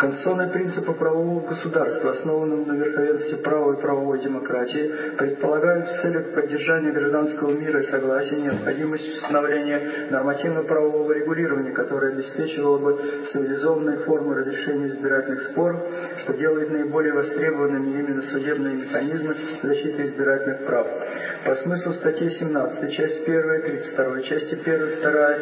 Конституционные принципы правового государства, основанного на верховенстве права и правовой демократии, предполагают в целях поддержания гражданского мира и согласия необходимость установления нормативно-правового регулирования, которое обеспечивало бы цивилизованные формы разрешения избирательных споров, что делает наиболее востребованными именно судебные механизмы защиты избирательных прав. По смыслу статьи 17, часть 1, 32, части 1, 2,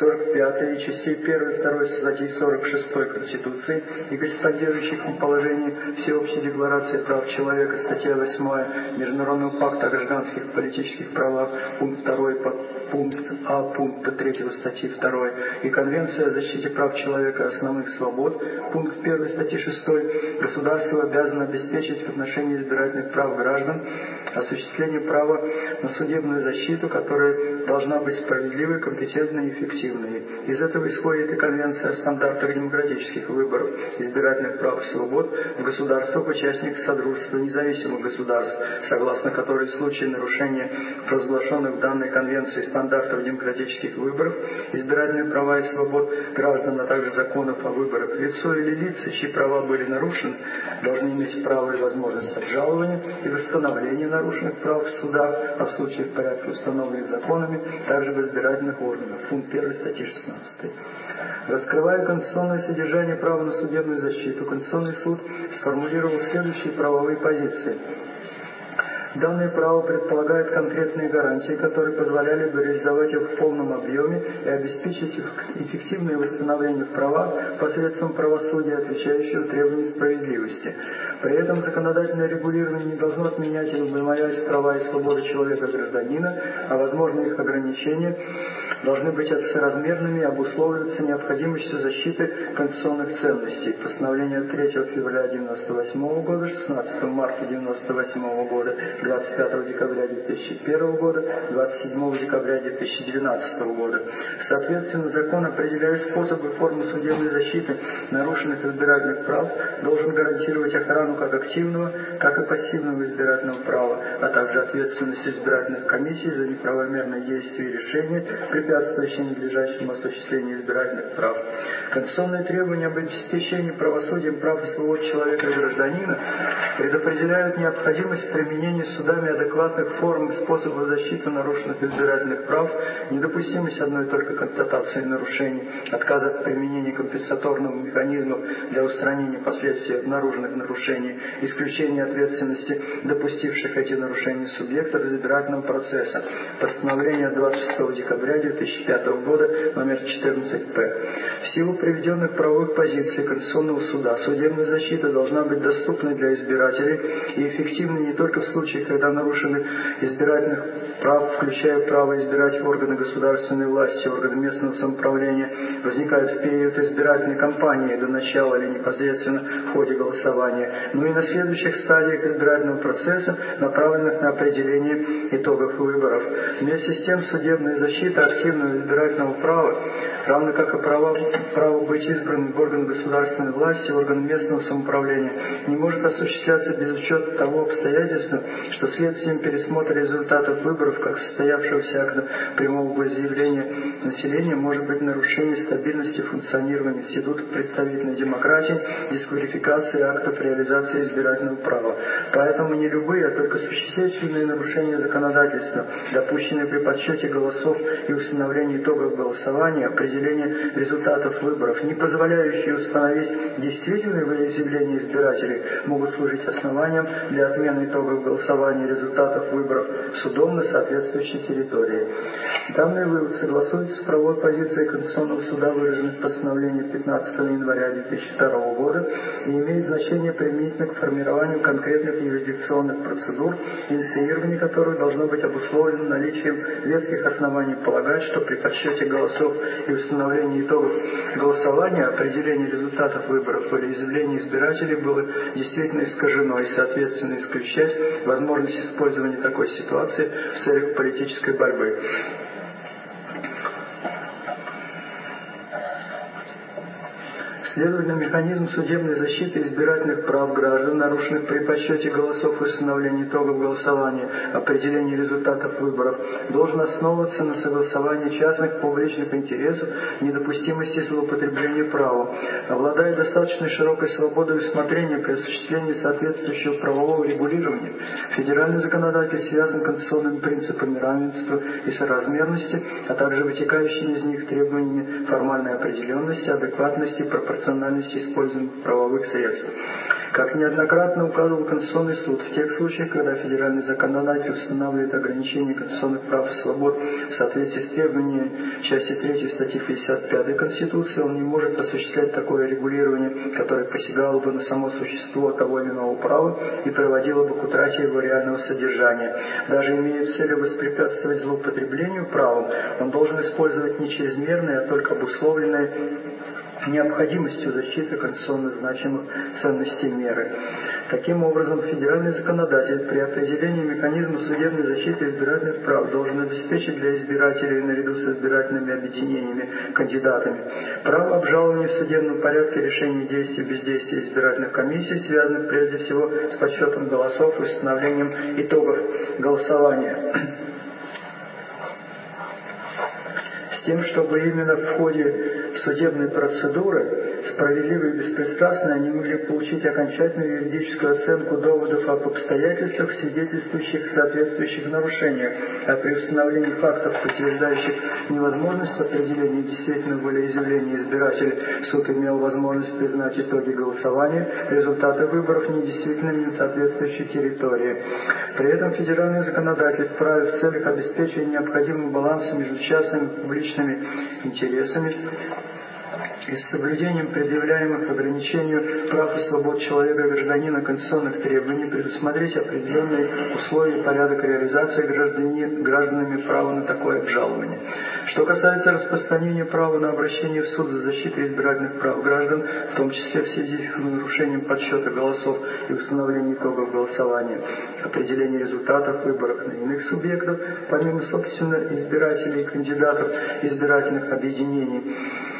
45 и частей 1 и 2 статьи 46 Конституции и корреспондирующих положений Всеобщей декларации прав человека, статья 8 Международного пакта о гражданских и политических правах, пункт 2 пункт А пункта 3 статьи 2 и Конвенция о защите прав человека и основных свобод, пункт 1 статьи 6, государство обязано обеспечить в отношении избирательных прав граждан осуществление права на судебную защиту, которая должна быть справедливой, компетентной и эффективной. Из этого исходит и Конвенция о стандартах демократических выборов, избирательных прав и свобод в государствах, участниках Содружества независимых государств, согласно которой в случае нарушения провозглашенных в данной Конвенции стандартов демократических выборов, избирательные права и свобод граждан, а также законов о выборах, лицо или лица, чьи права были нарушены, должны иметь право и возможность обжалования и восстановления нарушенных прав в судах, а в случае в порядке, установленных законами, также в избирательных органах. Пункт 1 статьи 16. Раскрывая конституционное содержание права на судебную защиту, Конституционный суд сформулировал следующие правовые позиции. Данное право предполагает конкретные гарантии, которые позволяли бы реализовать их в полном объеме и обеспечить эффективное восстановление права посредством правосудия, отвечающего требованиям справедливости. При этом законодательное регулирование не должно отменять или умалять права и свободы человека-гражданина, а возможные их ограничения должны быть соразмерными и обусловливаться необходимостью защиты конституционных ценностей. Постановление 3 февраля 1998 года, 16 марта 1998 года, 25 декабря 2001 года, 27 декабря 2012 года. Соответственно, закон, определяя способы и формы судебной защиты нарушенных избирательных прав, должен гарантировать охрану как активного, так и пассивного избирательного права, а также ответственность избирательных комиссий за неправомерные действия и решения, препятствующие надлежащему осуществлению избирательных прав. Конституционные требования об обеспечении правосудием прав и свобод человека и гражданина предопределяют необходимость применения судами адекватных форм и способов защиты нарушенных избирательных прав, недопустимость одной только констатации нарушений, отказ от применения компенсаторного механизма для устранения последствий обнаруженных нарушений, исключение ответственности допустивших эти нарушения субъектов избирательного процесса. Постановление 26 декабря 2005 года номер 14-П. В силу приведенных правовых позиций Конституционного суда судебная защита должна быть доступной для избирателей и эффективной не только в случае, когда нарушены избирательных прав, включая право избирать органы государственной власти, органы местного самоуправления, возникают в период избирательной кампании до начала или непосредственно в ходе голосования, но и на следующих стадиях избирательного процесса, направленных на определение итогов выборов. Вместе с тем судебная защита активного избирательного права, равно как и право быть избранным в органы государственной власти, органы местного самоуправления, не может осуществляться без учета того обстоятельства, что следствием пересмотра результатов выборов, как состоявшегося акта прямого волеизъявления населения, может быть нарушение стабильности функционирования института представительной демократии, дисквалификации актов реализации избирательного права. Поэтому не любые, а только существенные нарушения законодательства, допущенные при подсчете голосов и установлении итогов голосования, определение результатов выборов, не позволяющие установить действительное волеизъявление избирателей, могут служить основанием для отмены итогов голосования и результатов выборов судом на соответствующей территории. Данный вывод согласуется с правовой позицией Конституционного суда, выраженной в постановлении 15 января 2002 года, и имеет значение применительно к формированию конкретных юрисдикционных процедур, инициирование которых должно быть обусловлено наличием веских оснований полагать, что при подсчете голосов и установлении итогов голосования определение результатов выборов волеизъявления избирателей было действительно искажено и, соответственно, исключать возможность использования такой ситуации в целях политической борьбы. Следовательно, механизм судебной защиты избирательных прав граждан, нарушенных при подсчете голосов и установлении итогов голосования, определении результатов выборов, должен основываться на согласовании частных публичных интересов, недопустимости злоупотребления правом. Обладая достаточно широкой свободой усмотрения при осуществлении соответствующего правового регулирования, федеральный законодатель связан конституционными принципами равенства и соразмерности, а также вытекающими из них требованиями формальной определенности, адекватности и пропорциональности используемых правовых средств. Как неоднократно указывал Конституционный суд, в тех случаях, когда федеральный законодатель устанавливает ограничения конституционных прав и свобод в соответствии с требованиями части 3 статьи 55 Конституции, он не может осуществлять такое регулирование, которое посягало бы на само существо того или иного права и приводило бы к утрате его реального содержания. Даже имея целью воспрепятствовать злоупотреблению правом, он должен использовать не чрезмерные, а только обусловленные необходимостью защиты конституционно значимых ценностей меры. Таким образом, федеральный законодатель при определении механизма судебной защиты избирательных прав должен обеспечить для избирателей наряду с избирательными объединениями, кандидатами, право обжалования в судебном порядке решений действий и бездействия избирательных комиссий, связанных прежде всего с подсчетом голосов и установлением итогов голосования, с тем, чтобы именно в ходе судебной процедуры, справедливо и беспристрастно, они могли получить окончательную юридическую оценку доводов об обстоятельствах, свидетельствующих о соответствующих нарушениях, а при установлении фактов, подтверждающих невозможность определения действительного волеизъявления избирателей, суд имел возможность признать итоги голосования, результаты выборов недействительными на соответствующей территории. При этом федеральный законодатель вправе в целях обеспечения необходимого баланса между частными и публичными интересами и с соблюдением предъявляемых ограничению прав и свобод человека и гражданина конституционных требований предусмотреть определенные условия и порядок реализации гражданами права на такое обжалование. Что касается распространения права на обращение в суд за защитой избирательных прав граждан, в том числе в связи с нарушением подсчета голосов и установления итогов голосования, определения результатов выборов на иных субъектов, помимо, собственно, избирателей и кандидатов избирательных объединений,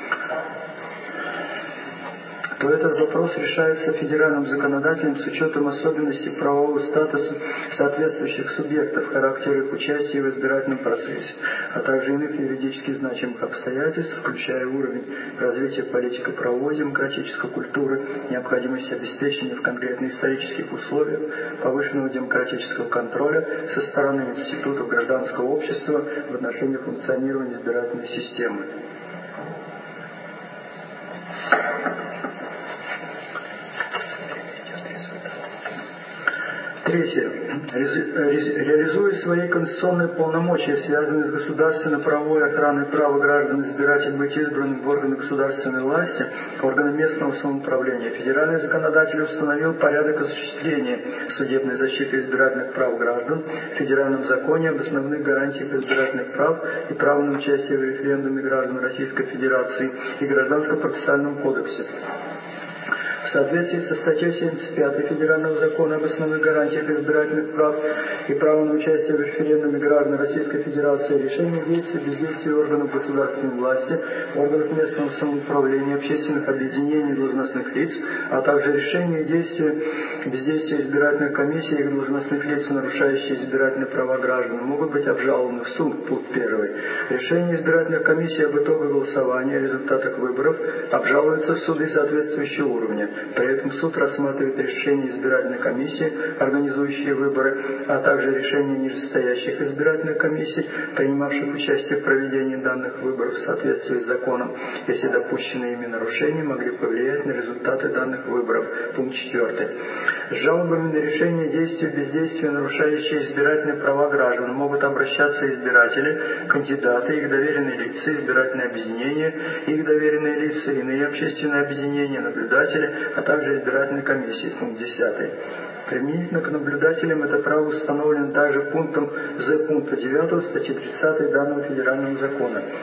то этот вопрос решается федеральным законодателем с учетом особенностей правового статуса соответствующих субъектов, характера их участия в избирательном процессе, а также иных юридически значимых обстоятельств, включая уровень развития политико-правовой демократической культуры, необходимость обеспечения в конкретных исторических условиях повышенного демократического контроля со стороны институтов гражданского общества в отношении функционирования избирательной системы. Третье. Реализуя свои конституционные полномочия, связанные с государственно-правовой охраной права граждан избиратель быть избранным в органы государственной власти, органы местного самоуправления, федеральный законодатель установил порядок осуществления судебной защиты избирательных прав граждан в федеральном законе об основных гарантиях избирательных прав и права на участие в референдуме граждан Российской Федерации и Гражданско-процессуальном кодексе. В соответствии со статьей 75 Федерального закона об основных гарантиях избирательных прав и права на участие в референдуме граждан Российской Федерации, решения действий и бездействия органов государственной власти, органов местного самоуправления, общественных объединений, должностных лиц, а также решения и действия и бездействия избирательных комиссий и их должностных лиц, нарушающие избирательные права граждан, могут быть обжалованы в суд. Пункт 1. Решения избирательных комиссий об итогах голосования, результатах выборов обжалуются в суды соответствующего уровня. При этом суд рассматривает решения избирательной комиссии, организующие выборы, а также решения нижестоящих избирательных комиссий, принимавших участие в проведении данных выборов в соответствии с законом, если допущенные ими нарушения могли повлиять на результаты данных выборов. Пункт 4. С жалобами на решение действия и бездействия, нарушающие избирательные права граждан, могут обращаться избиратели, кандидаты, их доверенные лица, избирательные объединения, их доверенные лица, иные общественные объединения, наблюдатели, а также избирательной комиссии. Пункт 10. Применительно к наблюдателям это право установлено также пунктом З пункта 9 статьи 30 данного федерального закона.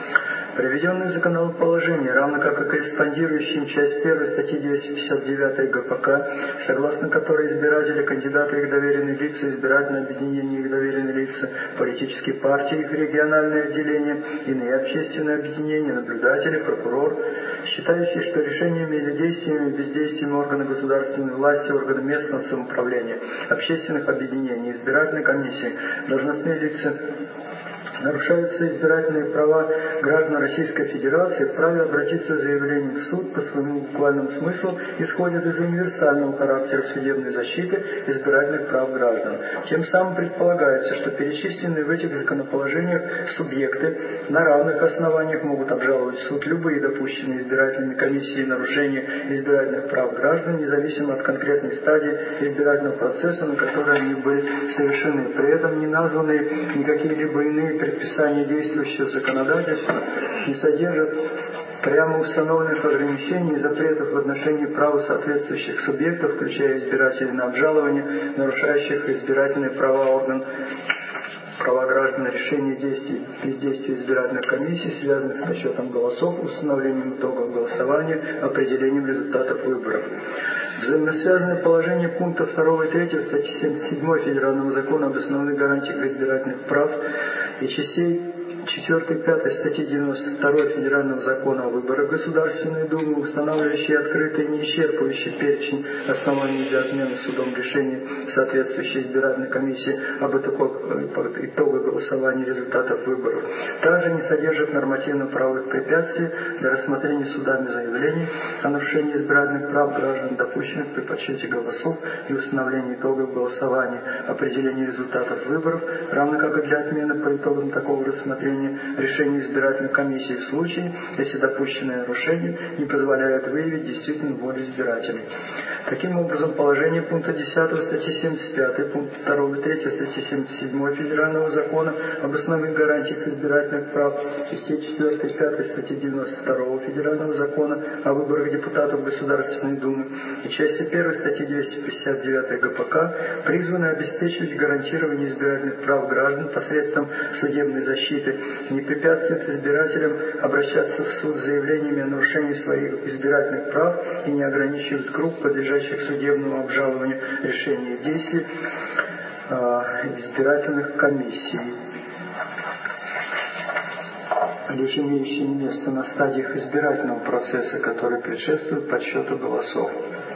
Приведенные законоположения, равно как и корреспондирующим часть 1 статьи 259 ГПК, согласно которой избиратели, кандидаты, их доверенные лица, избирательные объединения, их доверенные лица, политические партии, их региональные отделения, иные общественные объединения, наблюдатели, прокурор, считающие, что решениями или действиями, бездействием органов государственной власти, органов местного самоуправления, общественных объединений, избирательной комиссии, должностные лица нарушаются избирательные права граждан Российской Федерации, вправе обратиться с заявлением в суд по своему буквальному смыслу исходят из универсального характера судебной защиты избирательных прав граждан. Тем самым предполагается, что перечисленные в этих законоположениях субъекты на равных основаниях могут обжаловать в суд любые допущенные избирательными комиссией нарушения избирательных прав граждан, независимо от конкретной стадии избирательного процесса, на которой они были совершены. При этом не названы никакие-либо иные предписания действующего законодательства, не содержат прямо установленных ограничений и запретов в отношении права соответствующих субъектов, включая избирателей на обжалование, нарушающих избирательные права граждан, решения действий, бездействия избирательных комиссий, связанных с подсчетом голосов, установлением итогов голосования, определением результатов выборов. Взаимосвязанное положение пунктов 2 и 3 статьи 77 Федерального закона об основных гарантиях избирательных прав и частей 4 и 5 статьи 92 Федерального закона о выборах в Государственную Думу, устанавливающие открытый и неисчерпывающий перечень оснований для отмены судом решений соответствующей избирательной комиссии об итогах голосования результатов выборов, также не содержат нормативно-правовых препятствий для рассмотрения судами заявлений о нарушении избирательных прав граждан, допущенных при подсчете голосов и установлении итогов голосования, определении результатов выборов, равно как и для отмены по итогам такого рассмотрения решения избирательной комиссии в случае, если допущенные нарушения не позволяют выявить действительную волю избирателей. Таким образом, положение пункта 10 статьи 75, пункта 2 и 3 статьи 77 Федерального закона об основных гарантиях избирательных прав, частей 4 и 5 статьи 92 Федерального закона о выборах депутатов Государственной Думы и части 1 статьи 259 ГПК призваны обеспечивать гарантирование избирательных прав граждан посредством судебной защиты, не препятствует избирателям обращаться в суд с заявлениями о нарушении своих избирательных прав и не ограничивает круг подлежащих судебному обжалованию решений и действий избирательных комиссий, лишь имеющими место на стадиях избирательного процесса, который предшествует подсчету голосов.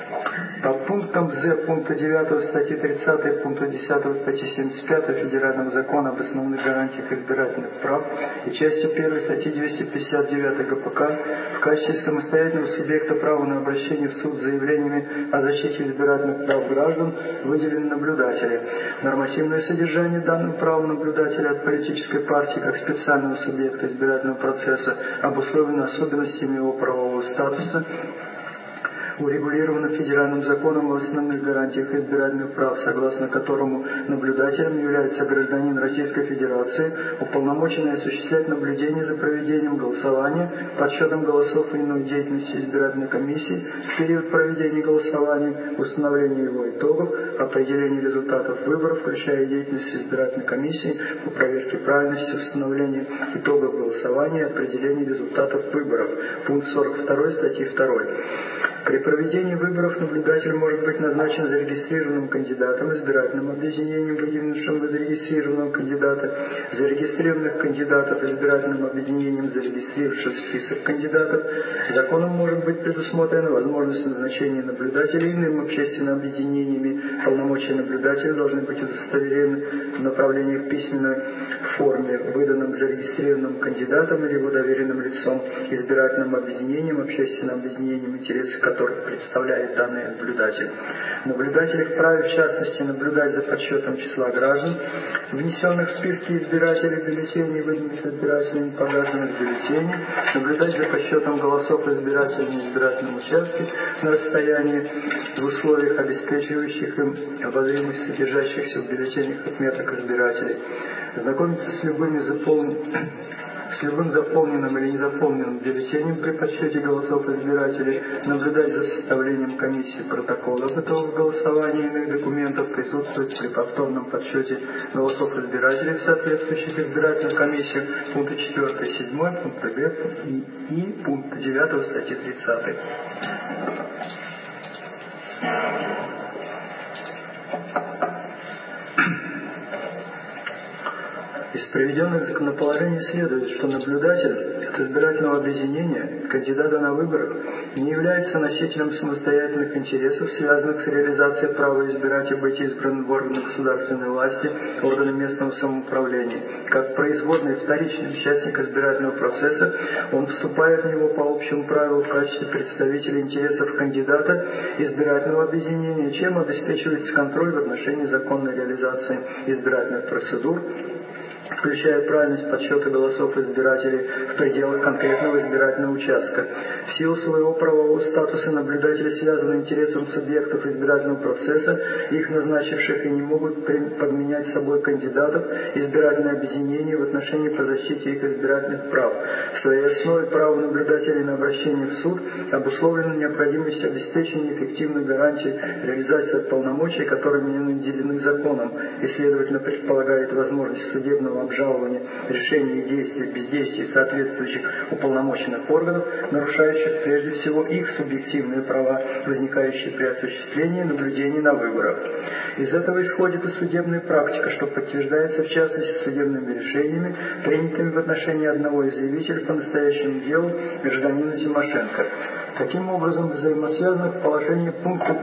Под пунктом З пункта 9 статьи 30 пункта 10 статьи 75 Федерального закона об основных гарантиях избирательных прав и частью 1 статьи 259 ГПК в качестве самостоятельного субъекта права на обращение в суд с заявлениями о защите избирательных прав граждан выделены наблюдатели. Нормативное содержание данного права наблюдателя от политической партии как специального субъекта избирательного процесса обусловлено особенностями его правового статуса, урегулировано Федеральным законом о основных гарантиях избирательных прав, согласно которому наблюдателем является гражданин Российской Федерации, уполномоченный осуществлять наблюдение за проведением голосования, подсчетом голосов и иной деятельностью избирательной комиссии в период проведения голосования, установления его итогов, определения результатов выборов, включая деятельность избирательной комиссии по проверке правильности установления итогов голосования и определения результатов выборов. Пункт 42 статьи 2. При проведении выборов наблюдатель может быть назначен зарегистрированным кандидатом, избирательным объединением, выдвинувшим зарегистрированного кандидата, зарегистрированных кандидатов, избирательным объединением, зарегистрировавших список кандидатов. Законом может быть предусмотрена возможность назначения наблюдателя иным общественным объединениями. Полномочия наблюдателя должны быть удостоверены в направлении в письменной форме, выданном зарегистрированным кандидатом или его доверенным лицом, избирательным объединением, общественным объединением, интересы которых представляет данный наблюдатель. Наблюдатель вправе, в частности, наблюдать за подсчетом числа граждан, внесенных в списки избирателей, бюллетеней, выданных избирателями, погашенных бюллетеней, наблюдать за подсчетом голосов избирателей на избирательном участке на расстоянии в условиях, обеспечивающих им обозримость содержащихся в бюллетенях отметок избирателей, знакомиться с любыми с любым заполненным или незаполненным бюллетенем при подсчете голосов избирателей, наблюдать за составлением комиссии протоколов итогов голосования и иных документов, присутствовать при повторном подсчете голосов избирателей в соответствующих избирательных комиссиях, пункты 4 и 7, пункты Г и пункта 9 статьи 30. Из приведенных законоположений следует, что наблюдатель от избирательного объединения кандидата на выборах не является носителем самостоятельных интересов, связанных с реализацией права избирать и быть избранным в органы государственной власти, органы местного самоуправления. Как производный вторичный участник избирательного процесса, он вступает в него по общему правилу в качестве представителя интересов кандидата избирательного объединения, чем обеспечивается контроль в отношении законной реализации избирательных процедур, включая правильность подсчета голосов избирателей в пределах конкретного избирательного участка. В силу своего правового статуса наблюдатели связаны интересом субъектов избирательного процесса, их назначивших, и не могут подменять собой кандидатов избирательное объединение в отношении по защите их избирательных прав. В своей основе право наблюдателей на обращение в суд обусловлено необходимостью обеспечения эффективной гарантии реализации полномочий, которыми они наделены законом, и, следовательно, предполагает возможность судебного обжалования решений и действий, бездействий соответствующих уполномоченных органов, нарушающих прежде всего их субъективные права, возникающие при осуществлении наблюдений на выборах. Из этого исходит и судебная практика, что подтверждается в частности судебными решениями, принятыми в отношении одного из заявителей по настоящему делу, гражданина Тимошенко. Таким образом, взаимосвязанных положений пункта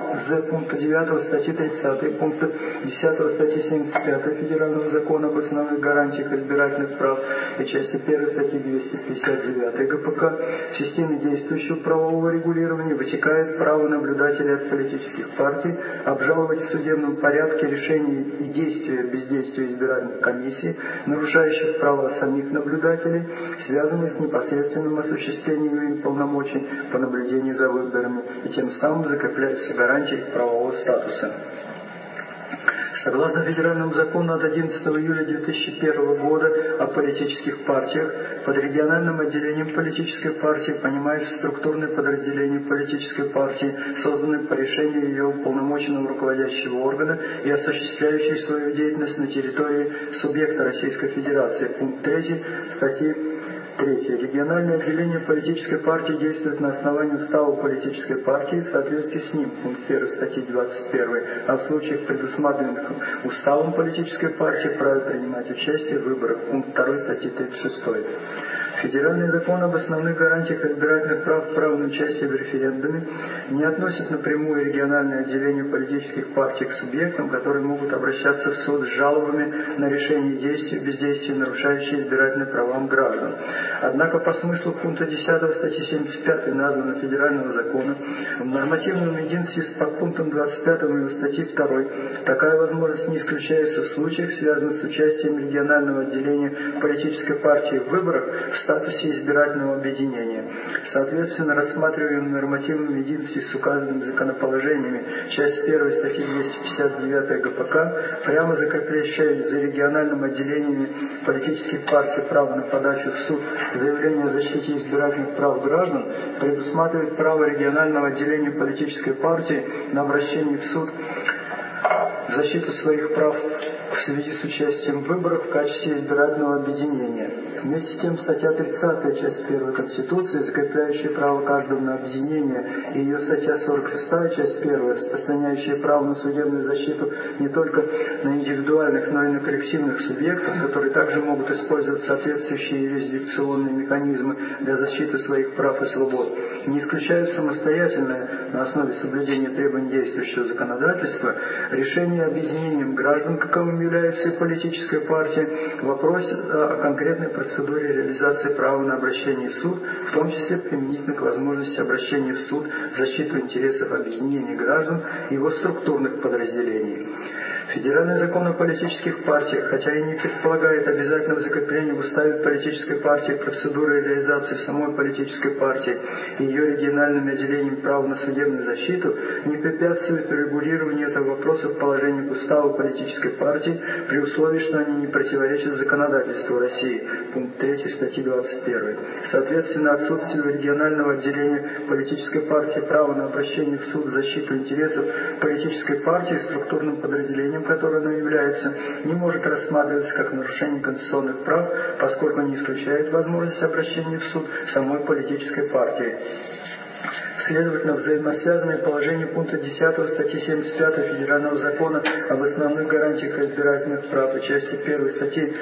9 статьи 30, пункта 10 статьи 75 Федерального закона об основных гарантиях избирательных прав и части 1 статьи 259 ГПК в системе действующего правового регулирования вытекает право наблюдателей от политических партий обжаловать в судебном порядке решения и действия бездействия избирательных комиссий, нарушающих права самих наблюдателей, связанные с непосредственным осуществлением им полномочий по наблюдению за выборами, и тем самым закрепляются гарантии их правового статуса. Согласно Федеральному закону от 11 июля 2001 года о политических партиях, под региональным отделением политической партии понимается структурное подразделение политической партии, созданное по решению ее уполномоченного руководящего органа и осуществляющее свою деятельность на территории субъекта Российской Федерации. Пункт 3 статьи 3. Региональное отделение политической партии действует на основании устава политической партии в соответствии с ним, пункт 1 статьи 21, а в случаях, предусмотренных уставом политической партии, вправе принимать участие в выборах, пункт 2 статьи 36. Федеральный закон об основных гарантиях избирательных прав, права на участие в референдуме не относит напрямую региональное отделение политических партий к субъектам, которые могут обращаться в суд с жалобами на решение действий, бездействия, нарушающие избирательные права граждан. Однако по смыслу пункта 10 статьи 75 названного Федерального закона в нормативном единстве с подпунктом 25 его статьи 2 такая возможность не исключается в случаях, связанных с участием регионального отделения политической партии в выборах в статусе избирательного объединения. Соответственно, рассматриваемым в нормативном единстве с указанными законоположениями часть 1 статьи 259 ГПК прямо закрепляющая за региональным отделениями политических партий право на подачу в суд заявления о защите избирательных прав граждан предусматривает право регионального отделения политической партии на обращение в суд в защиту своих прав в связи с участием в выборах в качестве избирательного объединения. Вместе с тем, статья 30, часть 1 Конституции, закрепляющая право каждого на объединение, и ее статья 46, часть 1, распространяющая право на судебную защиту не только на индивидуальных, но и на коллективных субъектов, которые также могут использовать соответствующие юрисдикционные механизмы для защиты своих прав и свобод, не исключают самостоятельное, на основе соблюдения требований действующего законодательства, решение объединением граждан, каковым является и политическая партия, в вопросе о конкретной процедуре реализации права на обращение в суд, в том числе применительно к возможности обращения в суд в защиту интересов объединения граждан и его структурных подразделений. Федеральный закон о политических партиях, хотя и не предполагает обязательного закрепления в уставе политической партии процедуры реализации самой политической партии и ее региональными отделениями права на судебную защиту, не препятствует регулированию этого вопроса в положении к уставу политической партии при условии, что они не противоречат законодательству России, пункт 3 статьи 21. Соответственно, отсутствие регионального отделения политической партии права на обращение в суд в защиту интересов политической партии структурным подразделением, которое она является, не может рассматриваться как нарушение конституционных прав, поскольку не исключает возможность обращения в суд самой политической партии. Следовательно, взаимосвязанные положения пункта 10 статьи 75 Федерального закона об основных гарантиях избирательных прав и части 1 статьи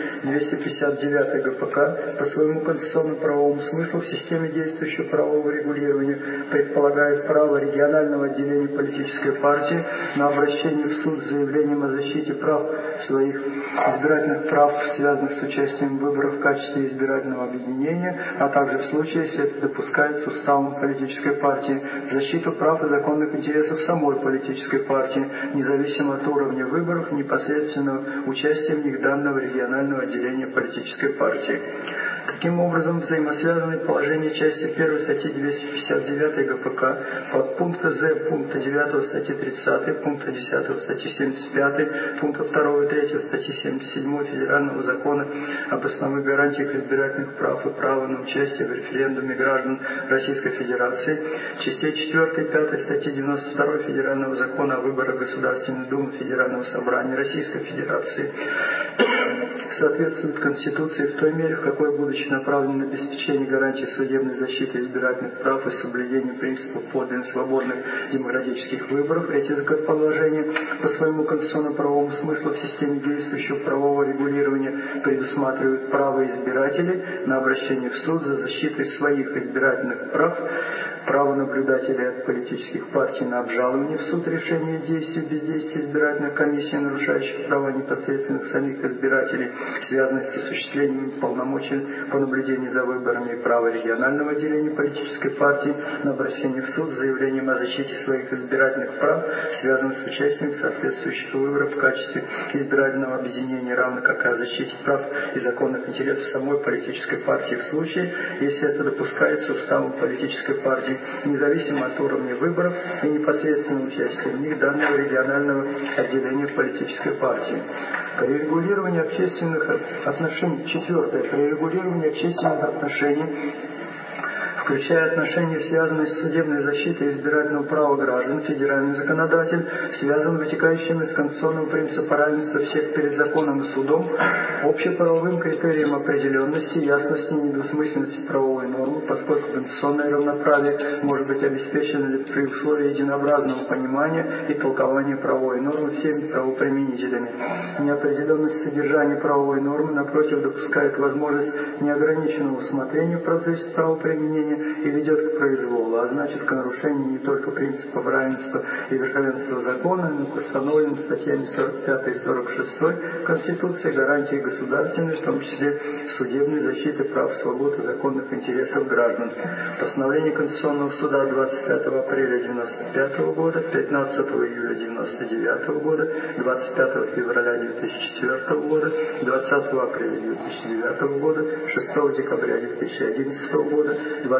259 ГПК по своему конституционно-правовому смыслу в системе действующего правового регулирования предполагают право регионального отделения политической партии на обращение в суд с заявлением о защите прав своих избирательных прав, связанных с участием в выборах в качестве избирательного объединения, а также в случае, если это допускается уставом политической партии, защиту прав и законных интересов самой политической партии, независимо от уровня выборов, непосредственного участия в них данного регионального отделения политической партии. Таким образом, взаимосвязаны положения части 1 статьи 259 ГПК, подпункта З пункта 9 статьи 30, пункта 10 статьи 75, пункта 2 и 3 статьи 77 Федерального закона об основных гарантиях избирательных прав и права на участие в референдуме граждан Российской Федерации, частей 4 и 5 статьи 92 Федерального закона о выборах Государственной Думы Федерального собрания Российской Федерации соответствует Конституции в той мере, в какой, будучи направлены на обеспечение гарантии судебной защиты избирательных прав и соблюдение принципов подлинно свободных демократических выборов, эти законоположения по своему конституционно-правовому смыслу в системе действующего правового регулирования предусматривают право избирателей на обращение в суд за защитой своих избирательных прав, право наблюдателей от политических партий на обжалование в суд решения действий бездействия избирательных комиссий, нарушающих права непосредственных самих избирателей, связанных с осуществлением полномочий по наблюдению за выборами, и право регионального отделения политической партии на обращение в суд с заявлением о защите своих избирательных прав, связанных с участием в соответствующих выборах в качестве избирательного объединения, равно как и о защите прав и законных интересов самой политической партии в случае, если это допускается уставом политической партии, независимо от уровня выборов и непосредственного участия в них данного регионального отделения политической партии. При регулировании общественных отношений, четвертое, при регулировании общественных отношений, включая отношения, связанные с судебной защитой избирательного права граждан, федеральный законодатель связан вытекающим из конституционного принципа равенства всех перед законом и судом, общеправовым критерием определенности, ясности и недвусмысленности правовой нормы, поскольку конституционное равноправие может быть обеспечено лишь при условии единообразного понимания и толкования правовой нормы всеми правоприменителями. Неопределенность содержания правовой нормы, напротив, допускает возможность неограниченного усмотрения в процессе правоприменения и ведет к произволу, а значит к нарушению не только принципов равенства и верховенства закона, но и к установленным статьями 45 и 46 Конституции гарантии государственной, в том числе судебной защиты прав, свобод и законных интересов граждан. Постановление Конституционного суда 25 апреля 1995 года, 15 июля 1999 года, 25 февраля 2004 года, 20 апреля 2009 года, 6 декабря 2011 года,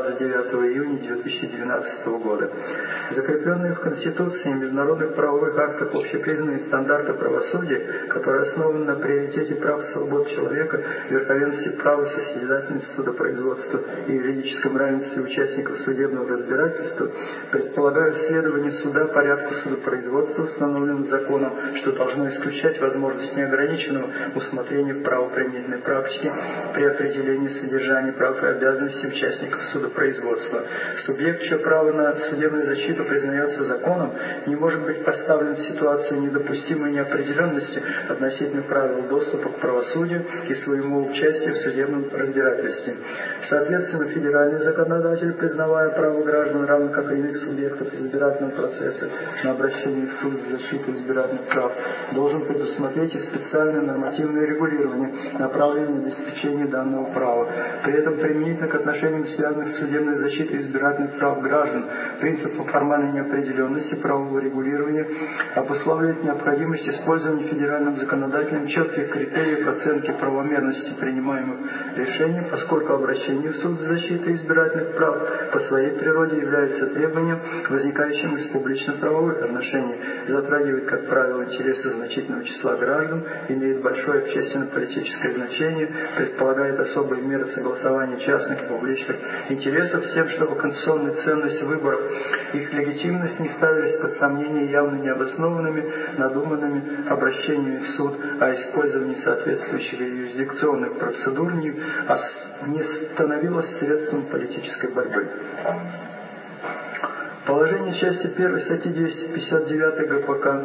29 июня 2012 года. Закрепленные в Конституции и международных правовых актах общепризнанные стандарты правосудия, которые основаны на приоритете прав и свобод человека, верховенстве права, состязательности судопроизводства и юридическом равенстве участников судебного разбирательства, предполагают следование суда порядку судопроизводства, установленным законом, что должно исключать возможность неограниченного усмотрения в правоприменительной практике при определении содержания прав и обязанностей участников судопроизводства. Субъект, чье право на судебную защиту признается законом, не может быть поставлен в ситуацию недопустимой неопределенности относительно правил доступа к правосудию и своему участию в судебном разбирательстве. Соответственно, федеральный законодатель, признавая право граждан, равно как и иных субъектов избирательного процесса на обращение в суд за защиту избирательных прав, должен предусмотреть и специальное нормативное регулирование, направленное на обеспечение данного права. При этом применительно к отношениям, связанных с судебной защиты избирательных прав граждан, принципа формальной неопределенности правового регулирования, обуславливает необходимость использования федеральным законодателем четких критериев оценки правомерности принимаемых решений, поскольку обращение в суд за защитой избирательных прав по своей природе является требованием, возникающим из публично-правовых отношений, затрагивает, как правило, интересы значительного числа граждан, имеет большое общественно-политическое значение, предполагает особые меры согласования частных и публичных интересов с тем, чтобы конституционная ценность выборов, их легитимность не ставились под сомнение явно необоснованными, надуманными обращениями в суд, а использование соответствующих юрисдикционных процедур не становилось средством политической борьбы. Положение части 1 статьи 259 ГПК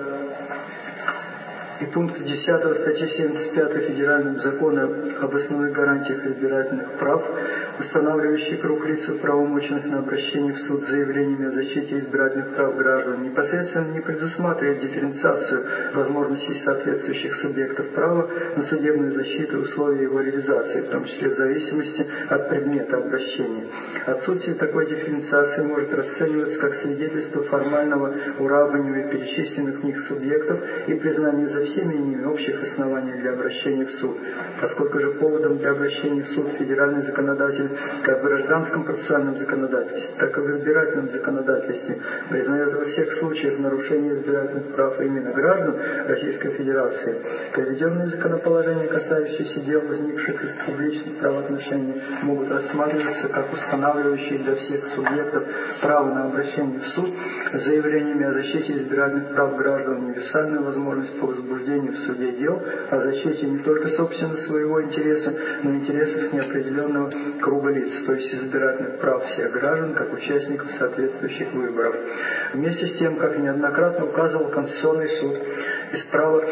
и пункта 10 статьи 75 Федерального закона об основных гарантиях избирательных прав, устанавливающий круг лиц, правомочных на обращение в суд с заявлениями о защите избирательных прав граждан, непосредственно не предусматривает дифференциацию возможностей соответствующих субъектов права на судебную защиту и условия его реализации, в том числе в зависимости от предмета обращения. Отсутствие такой дифференциации может расцениваться как свидетельство формального уравнивания перечисленных в них субъектов и признание за всеми ними общих оснований для обращения в суд, поскольку же поводом для обращения в суд федеральный законодатель как в гражданском процессуальном законодательстве, так и в избирательном законодательстве признает во всех случаях нарушения избирательных прав именно граждан Российской Федерации. Приведенные законоположения, касающиеся дел, возникших из публичных правоотношений, могут рассматриваться как устанавливающие для всех субъектов право на обращение в суд с заявлениями о защите избирательных прав граждан, универсальную возможность по возбуждению в суде дел о защите не только собственно своего интереса, но и интересов неопределенного круга лиц, то есть избирательных прав всех граждан, как участников соответствующих выборов. Вместе с тем, как неоднократно указывал Конституционный суд, из права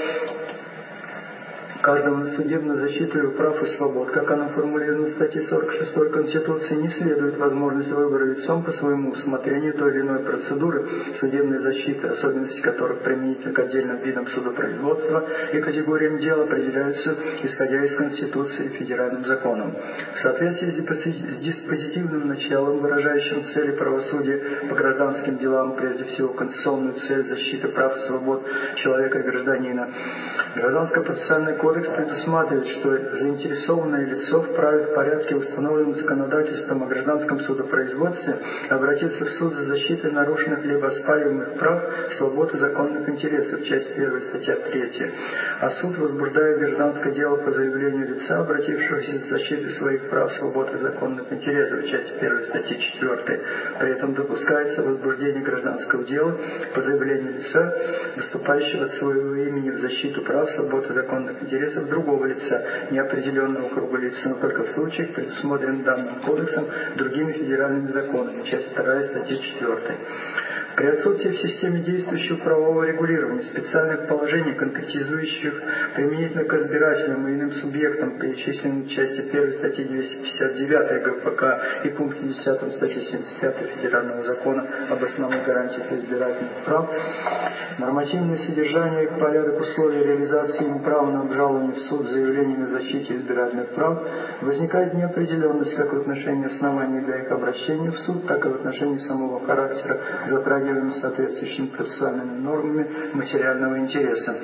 каждого на судебную защиту его прав и свобод, как оно формулировано в статье 46 Конституции, не следует возможность выбора лицом по своему усмотрению той или иной процедуры судебной защиты, особенности которых применительно к отдельным видам судопроизводства и категориям дел определяются, исходя из Конституции и федеральным законом. В соответствии с диспозитивным началом, выражающим цели правосудия по гражданским делам, прежде всего конституционную цель защиты прав и свобод человека и гражданина, Гражданско-процессуальный кодекс предусматривает, что заинтересованное лицо вправе в порядке, установленном законодательством о гражданском судопроизводстве, обратиться в суд за защитой нарушенных либо оспариваемых прав, свобод и законных интересов, часть 1, статья 3. А суд возбуждает гражданское дело по заявлению лица, обратившегося за защитой своих прав, свобод и законных интересов, часть 1, статьи 4. При этом допускается возбуждение гражданского дела по заявлению лица, выступающего от своего имени в защиту прав, свобод и законных интересов другого лица, неопределенного круга лиц, но только в случаях, предусмотренных данным кодексом, другими федеральными законами, часть 2, статья 4. При отсутствии в системе действующего правового регулирования специальных положений, конкретизующих применительно к избирателям и иным субъектам, перечисленным в части 1 статьи 259 ГПК и пункте 10 статьи 75 Федерального закона об основных гарантиях избирательных прав, нормативное содержание, их порядок, условия реализации им права на обжалование в суд с заявлениями о защите избирательных прав, возникает неопределенность как в отношении оснований для их обращения в суд, так и в отношении самого характера затрагиваемых соответствующими процессуальными нормами материального интереса.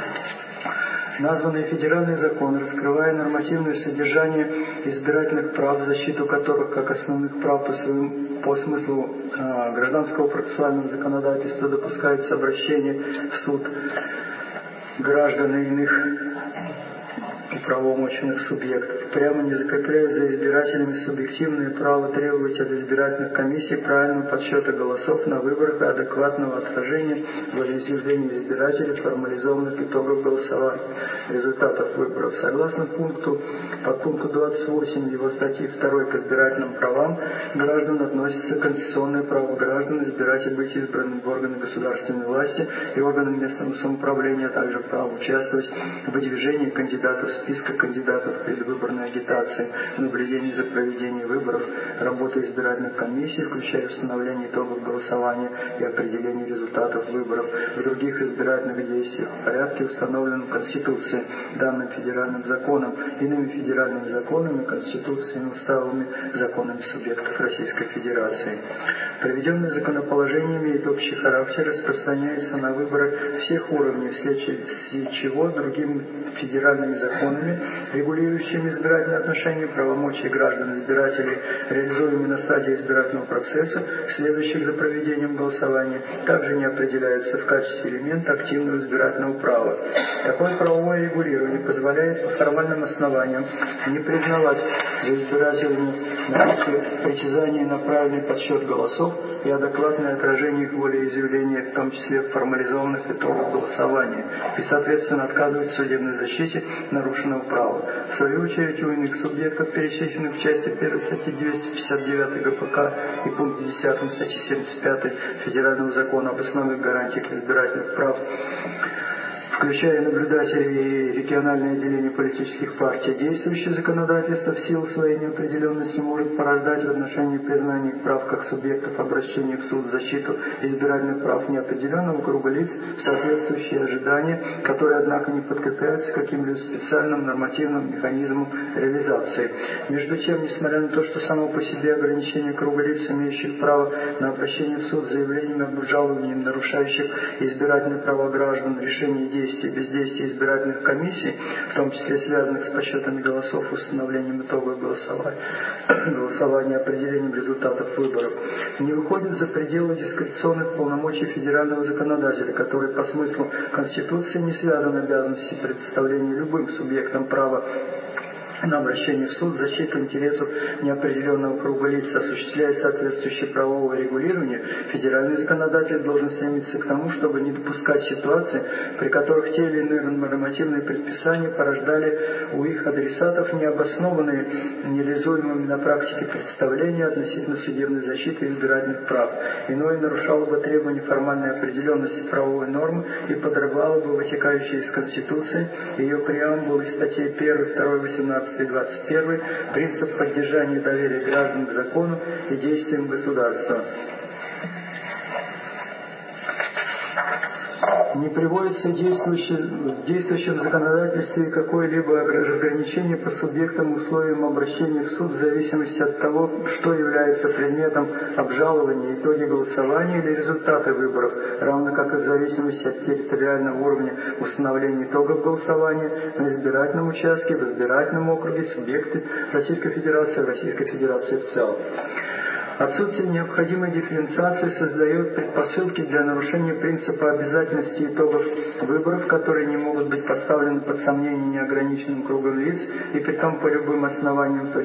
Названные федеральные законы, раскрывая нормативное содержание избирательных прав, защиту которых как основных прав по смыслу гражданского процессуального законодательства допускается обращение в суд граждан и иных управомоченных субъектов, прямо не закрепляя за избирателями субъективное право требовать от избирательных комиссий правильного подсчета голосов на выборах и адекватного отражения волеизъявления избирателей формализованных итогов голосования, результатов выборов. Согласно подпункту 28 его статьи 2 к избирательным правам граждан относится конституционное право граждан избирать и быть избранным в органы государственной власти и органы местного самоуправления, а также право участвовать в выдвижении кандидатов с списка кандидатов при выборной агитации, наблюдение за проведением выборов, работа избирательных комиссий, включая установление итогов голосования и определение результатов выборов, в других избирательных действиях в порядке, установленном Конституцией, данным федеральным законом, иными федеральными законами, Конституциями, уставами, законами субъектов Российской Федерации. Проведенное законоположение имеет общий характер, распространяется на выборы всех уровней, вследствие чего другими федеральными законами, регулирующими избирательные отношения, правомочия граждан-избирателей, реализуемые на стадии избирательного процесса, следующих за проведением голосования, также не определяются в качестве элемента активного избирательного права. Такое правовое регулирование позволяет по формальным основаниям не признавать за избирателями наличие притязаний на правильный подсчет голосов и адекватное отражение их волеизъявления, в том числе в формализованных итогах голосования, и, соответственно, отказывать в судебной защите нарушенного права. В свою очередь, у иных субъектов, перечисленных в части 1 статьи 259 ГПК и пункте 10 статьи 75 Федерального закона об основных гарантиях избирательных прав, включая наблюдателей и региональные отделения политических партий, действующее законодательство в силу своей неопределенности может порождать в отношении признания прав как субъектов обращения в суд в защиту избирательных прав неопределенного круга лиц соответствующие ожидания, которые, однако, не подкрепляются каким-либо специальным нормативным механизмом реализации. Между тем, несмотря на то, что само по себе ограничение круга лиц, имеющих право на обращение в суд с заявлениями об обжаловании нарушающих избирательные права граждан, решения и действий, бездействия избирательных комиссий, в том числе связанных с подсчетами голосов, установлением итогов голосования, определением результатов выборов, не выходит за пределы дискреционных полномочий федерального законодателя, который по смыслу Конституции не связан обязанностью предоставления любым субъектам права на обращение в суд в защиту интересов неопределенного круга лиц, осуществляя соответствующее правовое регулирование, федеральный законодатель должен стремиться к тому, чтобы не допускать ситуации, при которых те или иные нормативные предписания порождали у их адресатов необоснованные, нереализуемыми на практике представления относительно судебной защиты избирательных прав. Иное нарушало бы требования формальной определенности правовой нормы и подрывало бы вытекающие из Конституции, ее преамбулы статей 1, 2, 18 и 21 принцип поддержания доверия граждан к закону и действиям государства. Не приводится в действующем законодательстве какое-либо разграничение по субъектам условиям обращения в суд в зависимости от того, что является предметом обжалования, итоги голосования или результаты выборов, равно как и в зависимости от территориального уровня установления итогов голосования на избирательном участке, в избирательном округе, субъекты Российской Федерации, Российской Федерации в целом. Отсутствие необходимой дифференциации создает предпосылки для нарушения принципа обязательности итогов выборов, которые не могут быть поставлены под сомнение неограниченным кругом лиц, и притом по любым основаниям, в том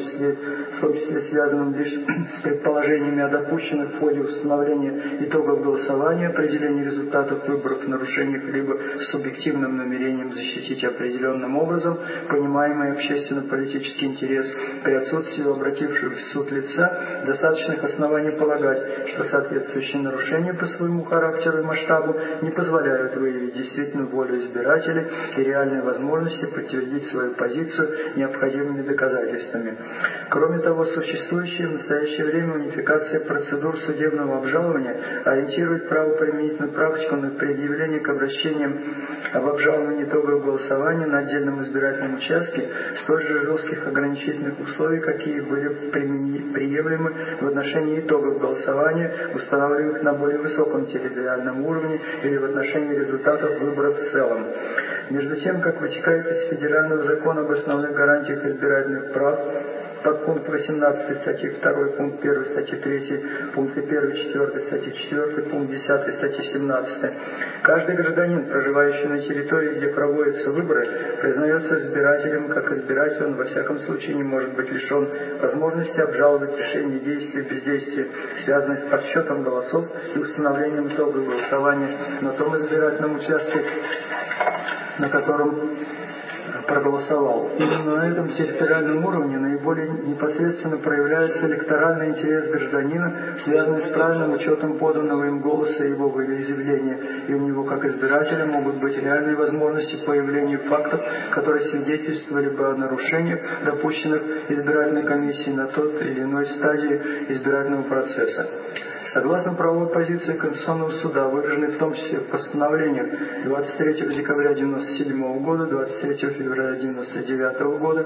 числе связанным лишь с предположениями о допущенных в ходе установления итогов голосования, определения результатов выборов в нарушениях, либо с субъективным намерением защитить определенным образом понимаемый общественно-политический интерес. При отсутствии у обратившегося в суд лица достаточных оснований полагать, что соответствующие нарушения по своему характеру и масштабу не позволяют выявить действительную волю избирателей и реальные возможности подтвердить свою позицию необходимыми доказательствами. Кроме того, существующая в настоящее время унификация процедур судебного обжалования ориентирует правоприменительную практику на предъявление к обращениям об обжаловании итогов голосования на отдельном избирательном участке столь же жестких ограничительных условий, какие были приемлемы в отношении итогов голосования, устанавливаемых на более высоком территориальном уровне или в отношении результатов выборов в целом. Между тем, как вытекает из Федерального закона об основных гарантиях избирательных прав, подпункт 18 статьи 2, пункт 1 статьи 3, пункты 1, 4 статьи 4, пункт 10 статьи 17. Каждый гражданин, проживающий на территории, где проводятся выборы, признается избирателем, как избиратель, он во всяком случае не может быть лишен возможности обжаловать решения действия и бездействия, связанные с подсчетом голосов и установлением итогов голосования на том избирательном участке, на котором проголосовал. Именно на этом территориальном уровне наиболее наиболее непосредственно проявляется электоральный интерес гражданина, связанный с правильным учетом поданного им голоса и его волеизъявления, и у него как избирателя могут быть реальные возможности появления фактов, которые свидетельствовали бы о нарушениях, допущенных избирательной комиссией на тот или иной стадии избирательного процесса. Согласно правовой позиции Конституционного суда, выраженной в том числе в постановлениях 23 декабря 1997 года, 23 февраля 1999 года,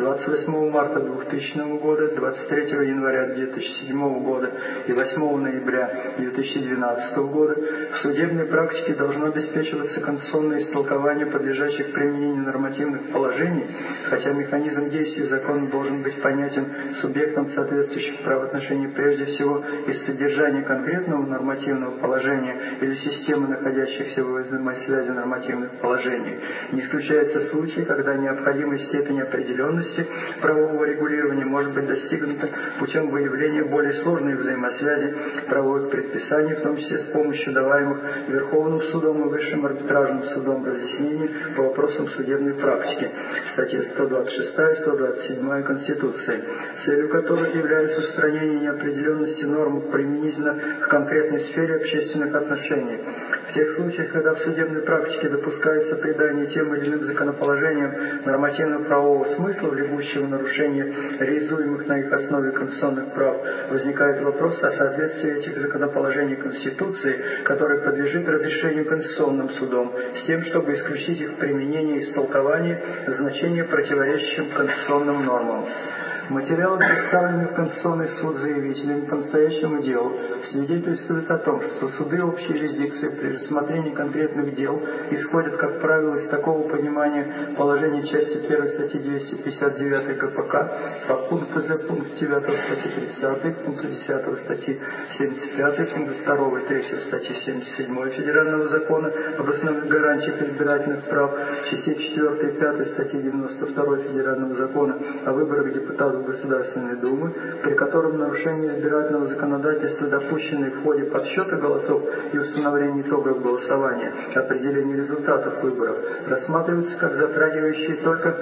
28 марта 2000 года, 23 января 2007 года и 8 ноября 2012 года, в судебной практике должно обеспечиваться конституционное истолкование подлежащих применению нормативных положений, хотя механизм действия закона должен быть понятен субъектам соответствующих правоотношений прежде всего из содержания конкретного нормативного положения или системы находящихся в взаимосвязи нормативных положений. Не исключается случай, когда необходимая степень определенности правового регулирования может быть достигнута путем выявления более сложной взаимосвязи правовых предписаний, в том числе с помощью даваемых Верховным судом и Высшим арбитражным судом разъяснений по вопросам судебной практики, статьи 126 и 127 Конституции, целью которых является устранение неопределенности норм применительно к конкретной сфере общественных отношений. В тех случаях, когда в судебной практике допускается придание тем или иным законоположениям нормативно-правового смысла, влечущего нарушение реализуемых на их основе конституционных прав, возникает вопрос о соответствии этих законоположений Конституции, который подлежит разрешению Конституционным судом, с тем, чтобы исключить их применение и истолкование в значении, противоречащим конституционным нормам. Материалы, представленные в Конституционный суд заявителями по настоящему делу, свидетельствуют о том, что суды общей юрисдикции при рассмотрении конкретных дел исходят, как правило, из такого понимания положения части 1 статьи 259 ГПК, подпункта З пункт 9 статьи 30, пункта 10 статьи 75, пункт 2 и 3 статьи 77 Федерального закона об основных гарантиях избирательных прав, частей 4 и 5 статьи 92 Федерального закона о выборах депутатов Государственной Думы, при котором нарушение избирательного законодательства, допущенное в ходе подсчета голосов и установления итогов голосования, определения результатов выборов, рассматриваются как затрагивающие только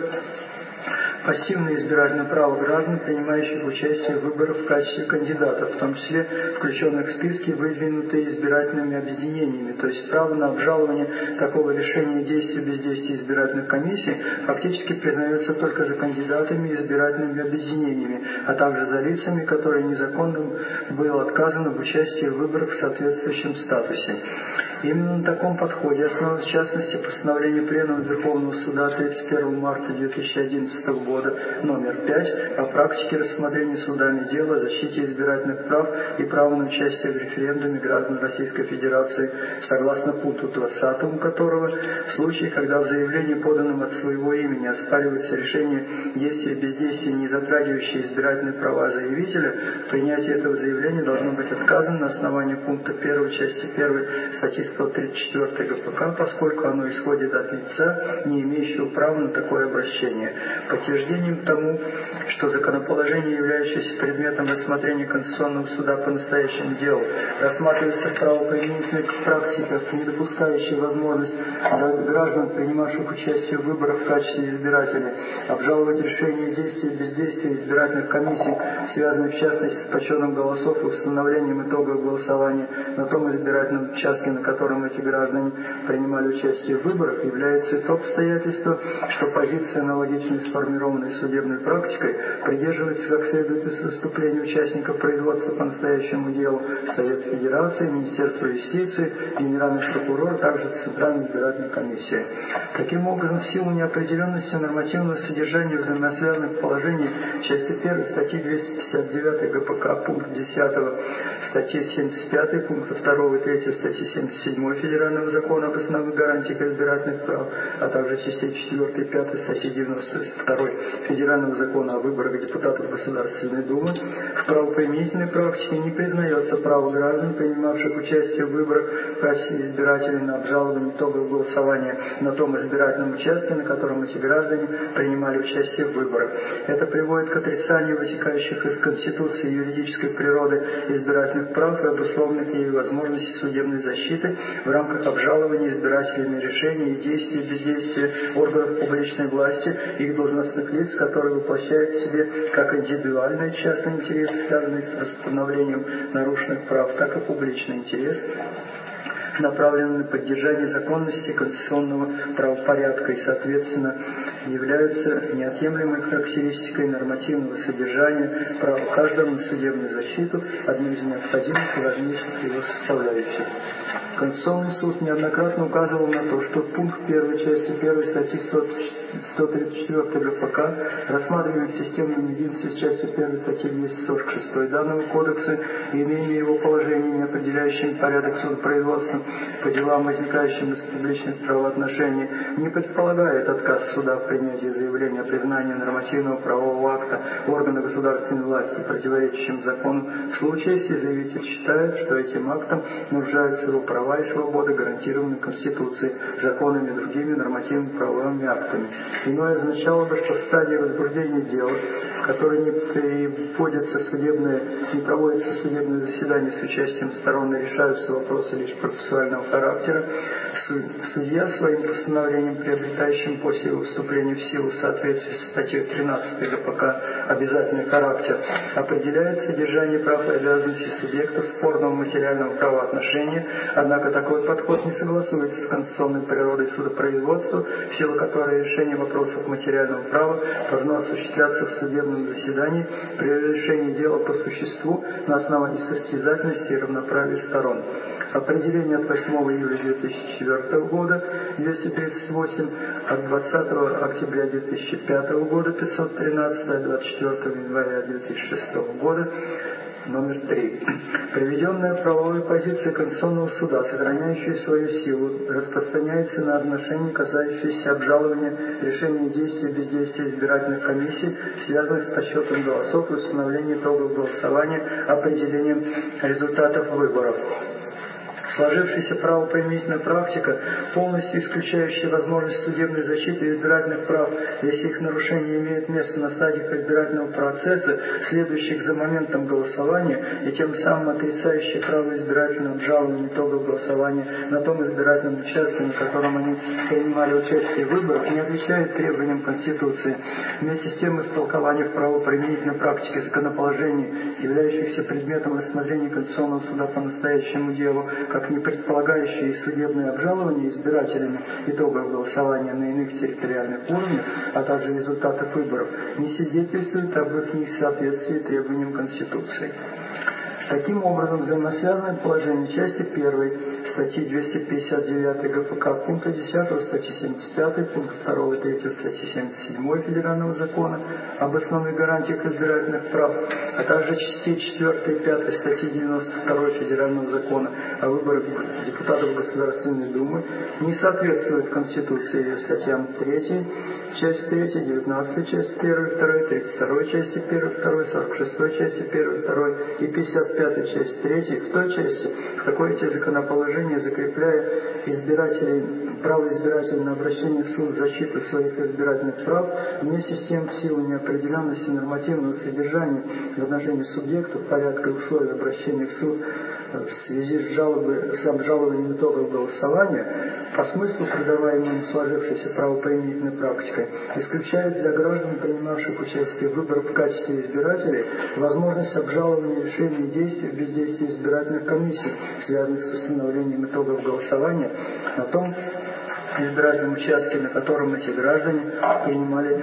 пассивное избирательное право граждан, принимающих участие в выборах в качестве кандидатов, в том числе включенных в списки, выдвинутые избирательными объединениями, то есть право на обжалование такого решения действий бездействия избирательных комиссий фактически признается только за кандидатами и избирательными объединениями, а также за лицами, которые незаконно было отказано в участии в выборах в соответствующем статусе. Именно на таком подходе основано, в частности, постановление Пленума Верховного Суда 31 марта 2011 года номер 5 о практике рассмотрения судами дела о защите избирательных прав и права на участие в референдуме граждан Российской Федерации, согласно пункту 20 которого, в случае, когда в заявлении, поданном от своего имени, оспаривается решение действия и бездействия, не затрагивающие избирательные права заявителя, принятие этого заявления должно быть отказано на основании пункта 1 части 1 статьи 134 ГПК, поскольку оно исходит от лица, не имеющего права на такое обращение. Подтверждением тому, что законоположение, являющееся предметом рассмотрения Конституционного суда по настоящему делу, рассматривается в правоприменительной практике, не допускающей возможность для граждан, принимавших участие в выборах в качестве избирателей, обжаловать решения действия и бездействия избирательных комиссий, связанных в частности с подсчетом голосов и установлением итогов голосования на том избирательном участке, на котором эти граждане принимали участие в выборах, является и то обстоятельство, что позиция, аналогичная сформированной судебной практикой, придерживается как следует из выступлений участников производства по настоящему делу Совет Федерации, Министерство юстиции, Генеральный прокурор, а также Центральная избирательная комиссия. Таким образом, в силу неопределенности нормативного содержания взаимосвязанных положений части 1 статьи 259 ГПК, пункт 10 статьи 75, пункта 2 и 3 статьи 77 Федерального закона об основных гарантиях избирательных прав, а также частей 4 и 5 статьи 92 Федерального закона о выборах депутатов Государственной Думы, в правоприменительной практике не признается право граждан, принимавших участие в выборах в качестве избирателей, на обжалование итогов голосования на том избирательном участке, на котором эти граждане принимали участие в выборах. Это приводит к отрицанию вытекающих из Конституции юридической природы избирательных прав и обусловленных ею возможностей судебной защиты в рамках обжалования избирателями решений и действий и бездействия органов публичной власти и их должностных лиц, которые воплощают в себе как индивидуальный частный интерес, связанный с восстановлением нарушенных прав, так и публичный интерес, направлены на поддержание законности конституционного правопорядка и, соответственно, являются неотъемлемой характеристикой нормативного содержания права каждого на судебную защиту, одной из необходимых и важнейших его составляющих. Конституционный суд неоднократно указывал на то, что пункт 1 части 1 статьи 134 ГПК, рассматриваемый в системном единстве с частью 1 статьи 246 данного кодекса и имея его положениями, определяющими порядок судопроизводства по делам, возникающим из публичных правоотношений, не предполагает отказ суда в принятии заявления о признании нормативного правового акта органа государственной власти, противоречащим закону, в случае, если заявитель считает, что этим актом нарушаются его права и свободы, гарантированные Конституцией, законами и другими нормативными правовыми актами. Иное означало бы, что в стадии возбуждения дела, в которой не проводится судебное заседание с участием сторон и решаются вопросы лишь процессуального характера, судья своим постановлением, приобретающим после его вступления в силу в соответствии со статьей 13 ГПК «Обязательный характер», определяет содержание прав и обязанностей субъектов спорного материального правоотношения, однако такой подход не согласуется с конституционной природой судопроизводства, в силу которой решение вопросов материального права должно осуществляться в судебном заседании при решении дела по существу на основании состязательности и равноправия сторон. Определение от 8 июля 2004 года 238, от 20 октября 2005 года 513, от 24 января 2006 года номер 3. Приведенная правовая позиция Конституционного суда, сохраняющая свою силу, распространяется на отношения, касающиеся обжалования решений действий и бездействия избирательных комиссий, связанных с подсчетом голосов и установлением итогов голосования, определением результатов выборов. Сложившаяся правоприменительная практика, полностью исключающая возможность судебной защиты избирательных прав, если их нарушение имеет место на стадиях избирательного процесса, следующих за моментом голосования, и тем самым отрицающая право избирательного обжалования итогов голосования на том избирательном участке, на котором они принимали участие в выборах, не отвечает требованиям Конституции. Вместе с тем, истолкование в правоприменительной практике законоположений, являющихся предметом рассмотрения Конституционного суда по настоящему делу, как не предполагающие судебное обжалование избирателями итогов голосования на иных территориальных уровнях, а также результатов выборов, не свидетельствует об их несоответствии требованиям Конституции. Таким образом, взаимосвязанное положение части 1 статьи 259 ГПК, пункта 10 статьи 75, пункта 2 и 3 статьи 77 Федерального закона об основных гарантиях избирательных прав, а также частей 4 и 5 статьи 92 Федерального закона о выборах депутатов Государственной Думы не соответствует Конституции ее статьям 3, часть 3, 19 часть 1 и 2, 32 части 1 и 2, 46 части 1 и 2 и 55 часть 3, в той части, в какой эти законоположения, закрепляя право избирателей на обращение в суд в защиту своих избирательных прав, вместе с тем в силу неопределенности нормативного содержания в отношении субъектов, порядка и условий обращения в суд в связи с обжалованием итогов голосования, по смыслу, придаваемому сложившейся правоприменительной практикой, исключают для граждан, принимавших участие в выборах в качестве избирателей, возможность обжалования решений и действий в бездействии избирательных комиссий, связанных с установлением итогов голосования на том избирательном участке, на котором эти граждане принимали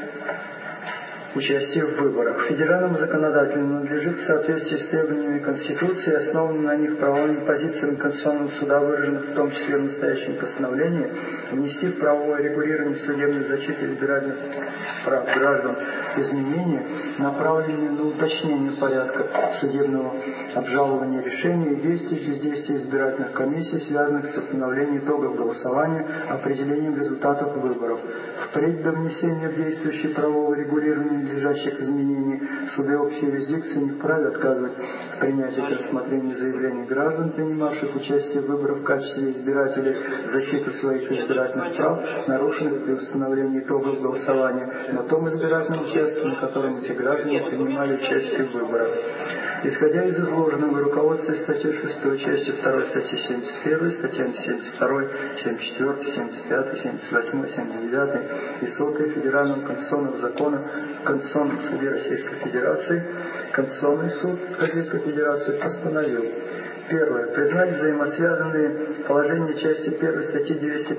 участие в выборах. Федеральному законодателю надлежит в соответствии с требованиями Конституции, основанными на них правовыми позициями Конституционного суда, выраженных в том числе в настоящем постановлении, внести в правовое регулирование судебной защиты избирательных прав граждан изменения, направленные на уточнение порядка судебного обжалования решений и действий в бездействии избирательных комиссий, связанных с установлением итогов голосования, определением результатов выборов. Впредь до внесения в действующее правовое регулирование надлежащих изменений суды общей юрисдикции не вправе отказывать в принятии к рассмотрению заявлений граждан, принимавших участие в выборах в качестве избирателей в защиту своих избирательных прав, нарушенных при установлении итогов голосования на том избирательном участке, на котором эти граждане принимали участие в выборах. Исходя из изложенного, руководствуясь статьей 6, частью 2 статьи 71, статьями 72, 74, 75, 78, 79 и 100 Федерального конституционного закона в Конституционном суде Российской Федерации, Конституционный суд Российской Федерации постановил: первое. Признать взаимосвязанные положения части 1 статьи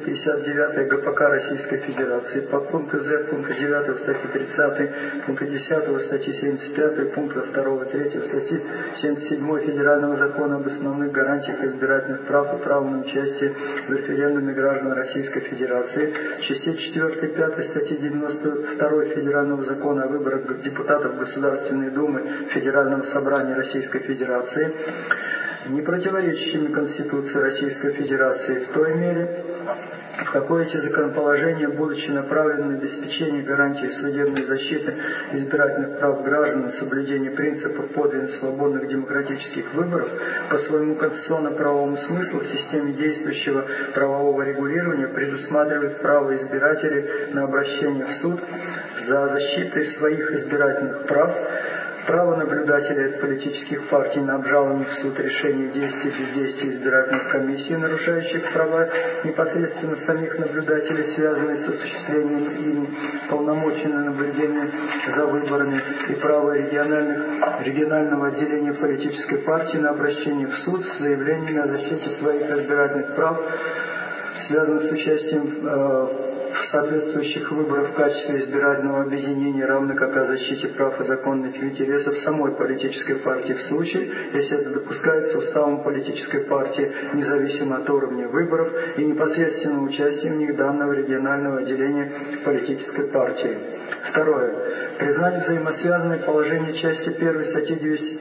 259 ГПК Российской Федерации, подпункты З пункта 9 статьи 30, пункта 10 статьи 75, пункта 2 3 статьи 77 Федерального закона об основных гарантиях избирательных прав и права на участие в референдуме граждан Российской Федерации, частей 4 и 5 статьи 92 Федерального закона о выборах депутатов Государственной Думы Федерального собрания Российской Федерации, не противоречащими Конституции Российской Федерации в той мере, в какой эти законоположения, будучи направлены на обеспечение гарантии судебной защиты избирательных прав граждан и соблюдение принципов подлинно свободных демократических выборов, по своему конституционно-правовому смыслу в системе действующего правового регулирования предусматривают право избирателей на обращение в суд за защитой своих избирательных прав, право наблюдателей от политических партий на обжалование в суд решений действий и бездействия избирательных комиссий, нарушающих права непосредственно самих наблюдателей, связанные с осуществлением ими полномочий на наблюдение за выборами, и право регионального отделения политической партии на обращение в суд с заявлениями о защите своих избирательных прав, связанных с участием в соответствующих выборах в качестве избирательного объединения, равно как о защите прав и законных интересов самой политической партии в случае, если это допускается уставом политической партии, независимо от уровня выборов и непосредственного участия в них данного регионального отделения политической партии. Второе. Признать взаимосвязанные положения части 1 статьи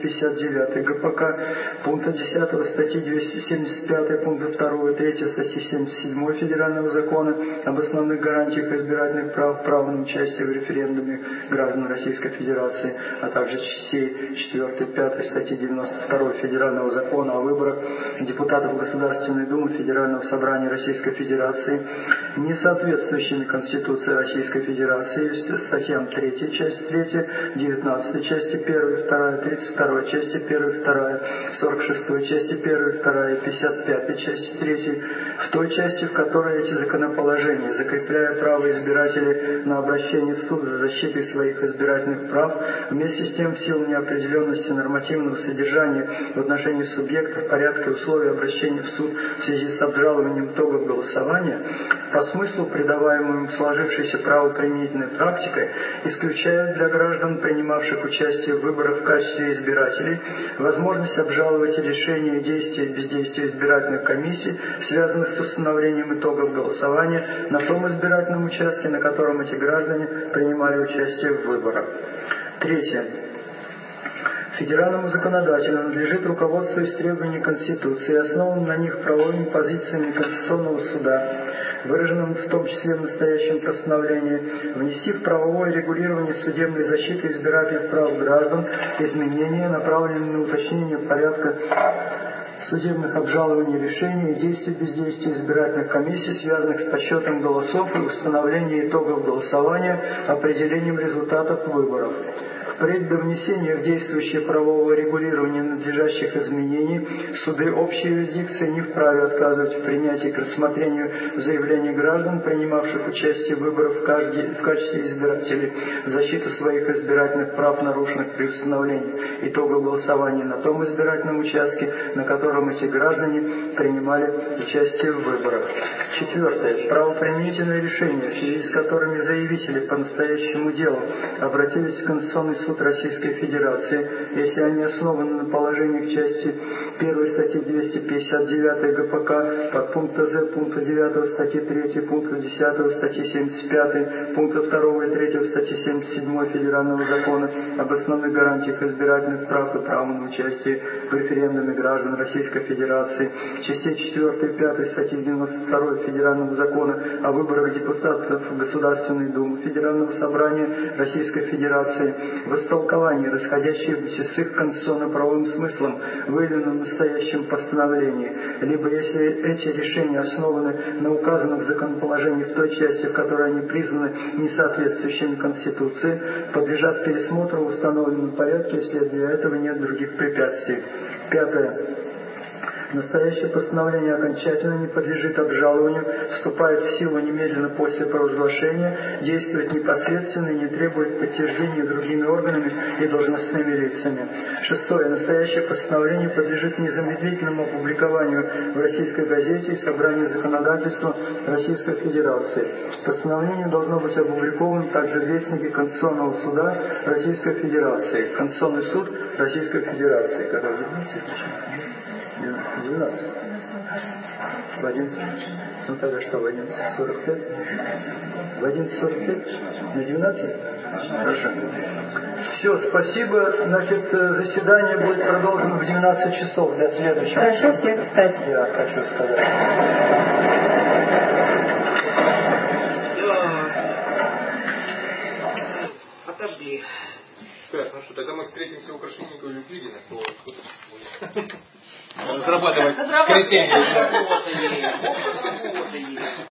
259 ГПК, пункта 10 статьи 275, пункта 2 и 3 статьи 77 Федерального закона об основных гарантиях избирательных прав, права на участие в референдуме граждан Российской Федерации, а также частей 4 и 5 статьи 92 Федерального закона о выборах депутатов Государственной Думы Федерального собрания Российской Федерации, не соответствующими Конституции Российской Федерации, статьям 3, часть 3, 19 части 1 и 2, 32 части 1 и 2, 46 части 1 и 2 и 55 части 3, в той части, в которой эти законоположения, закрепляя право избирателей на обращение в суд за защитой своих избирательных прав, вместе с тем в силу неопределенности нормативного содержания в отношении субъектов, порядка и условий обращения в суд в связи с обжалованием итогов голосования, по смыслу, придаваемому сложившейся правоприменительной практикой, исключают для граждан, принимавших участие в выборах в качестве избирателей, возможность обжаловать решения действия и бездействия избирательных комиссий, связанных с установлением итогов голосования на том избирательном участке, на котором эти граждане принимали участие в выборах. Третье. Федеральному законодателю надлежит, руководствуясь требованиями Конституции и основанным на них правовыми позициями Конституционного суда, выраженным в том числе в настоящем постановлении, внести в правовое регулирование судебной защиты избирательных прав граждан изменения, направленные на уточнение порядка судебных обжалований решений и действий бездействия избирательных комиссий, связанных с подсчетом голосов и установлением итогов голосования, определением результатов выборов. Впредь до внесения в действующее правовое регулирование надлежащих изменений суды общей юрисдикции не вправе отказывать в принятии к рассмотрению заявлений граждан, принимавших участие в выборах в качестве избирателей, в защиту своих избирательных прав, нарушенных при установлении итогов голосования на том избирательном участке, на котором эти граждане принимали участие в выборах. Четвертое. Правоприменительные решения, в связи с которыми заявители по настоящему делу обратились в Конституционный суд Российской Федерации, если они основаны на положениях части 1 статьи 259 ГПК, подпункта З пункта 9 статьи 3, пункта 10 статьи 75, пункта 2 и 3 статьи 77 Федерального закона об основных гарантиях избирательных прав и права на участие в референдуме граждан Российской Федерации, частей 4 и 5 статьи 92 Федерального закона о выборах депутатов Государственной Думы Федерального собрания Российской Федерации, в истолковании, расходящихся с их конституционно-правовым смыслом, выявленным в настоящем постановлении, либо если эти решения основаны на указанных законоположениях в той части, в которой они признаны несоответствующими Конституции, подлежат пересмотру в установленном порядке, если для этого нет других препятствий. Пятое. Настоящее постановление окончательно не подлежит обжалованию, вступает в силу немедленно после провозглашения, действует непосредственно и не требует подтверждения другими органами и должностными лицами. Шестое. Настоящее постановление подлежит незамедлительному опубликованию в Российской газете и собранию законодательства Российской Федерации. Постановление должно быть опубликовано также в Вестнике Конституционного суда Российской Федерации. Конституционный суд Российской Федерации. Какой? 12. В 11. Ну тогда что, в 11:45? В 11:45? На 12? Хорошо. Все, спасибо. Значит, заседание будет продолжено в 12 часов для следующего. Прошу всех встать. Я хочу сказать. Отожгли. Так, ну что, тогда мы встретимся у Крашенинникова и Юклидина. Разрабатывать критерии.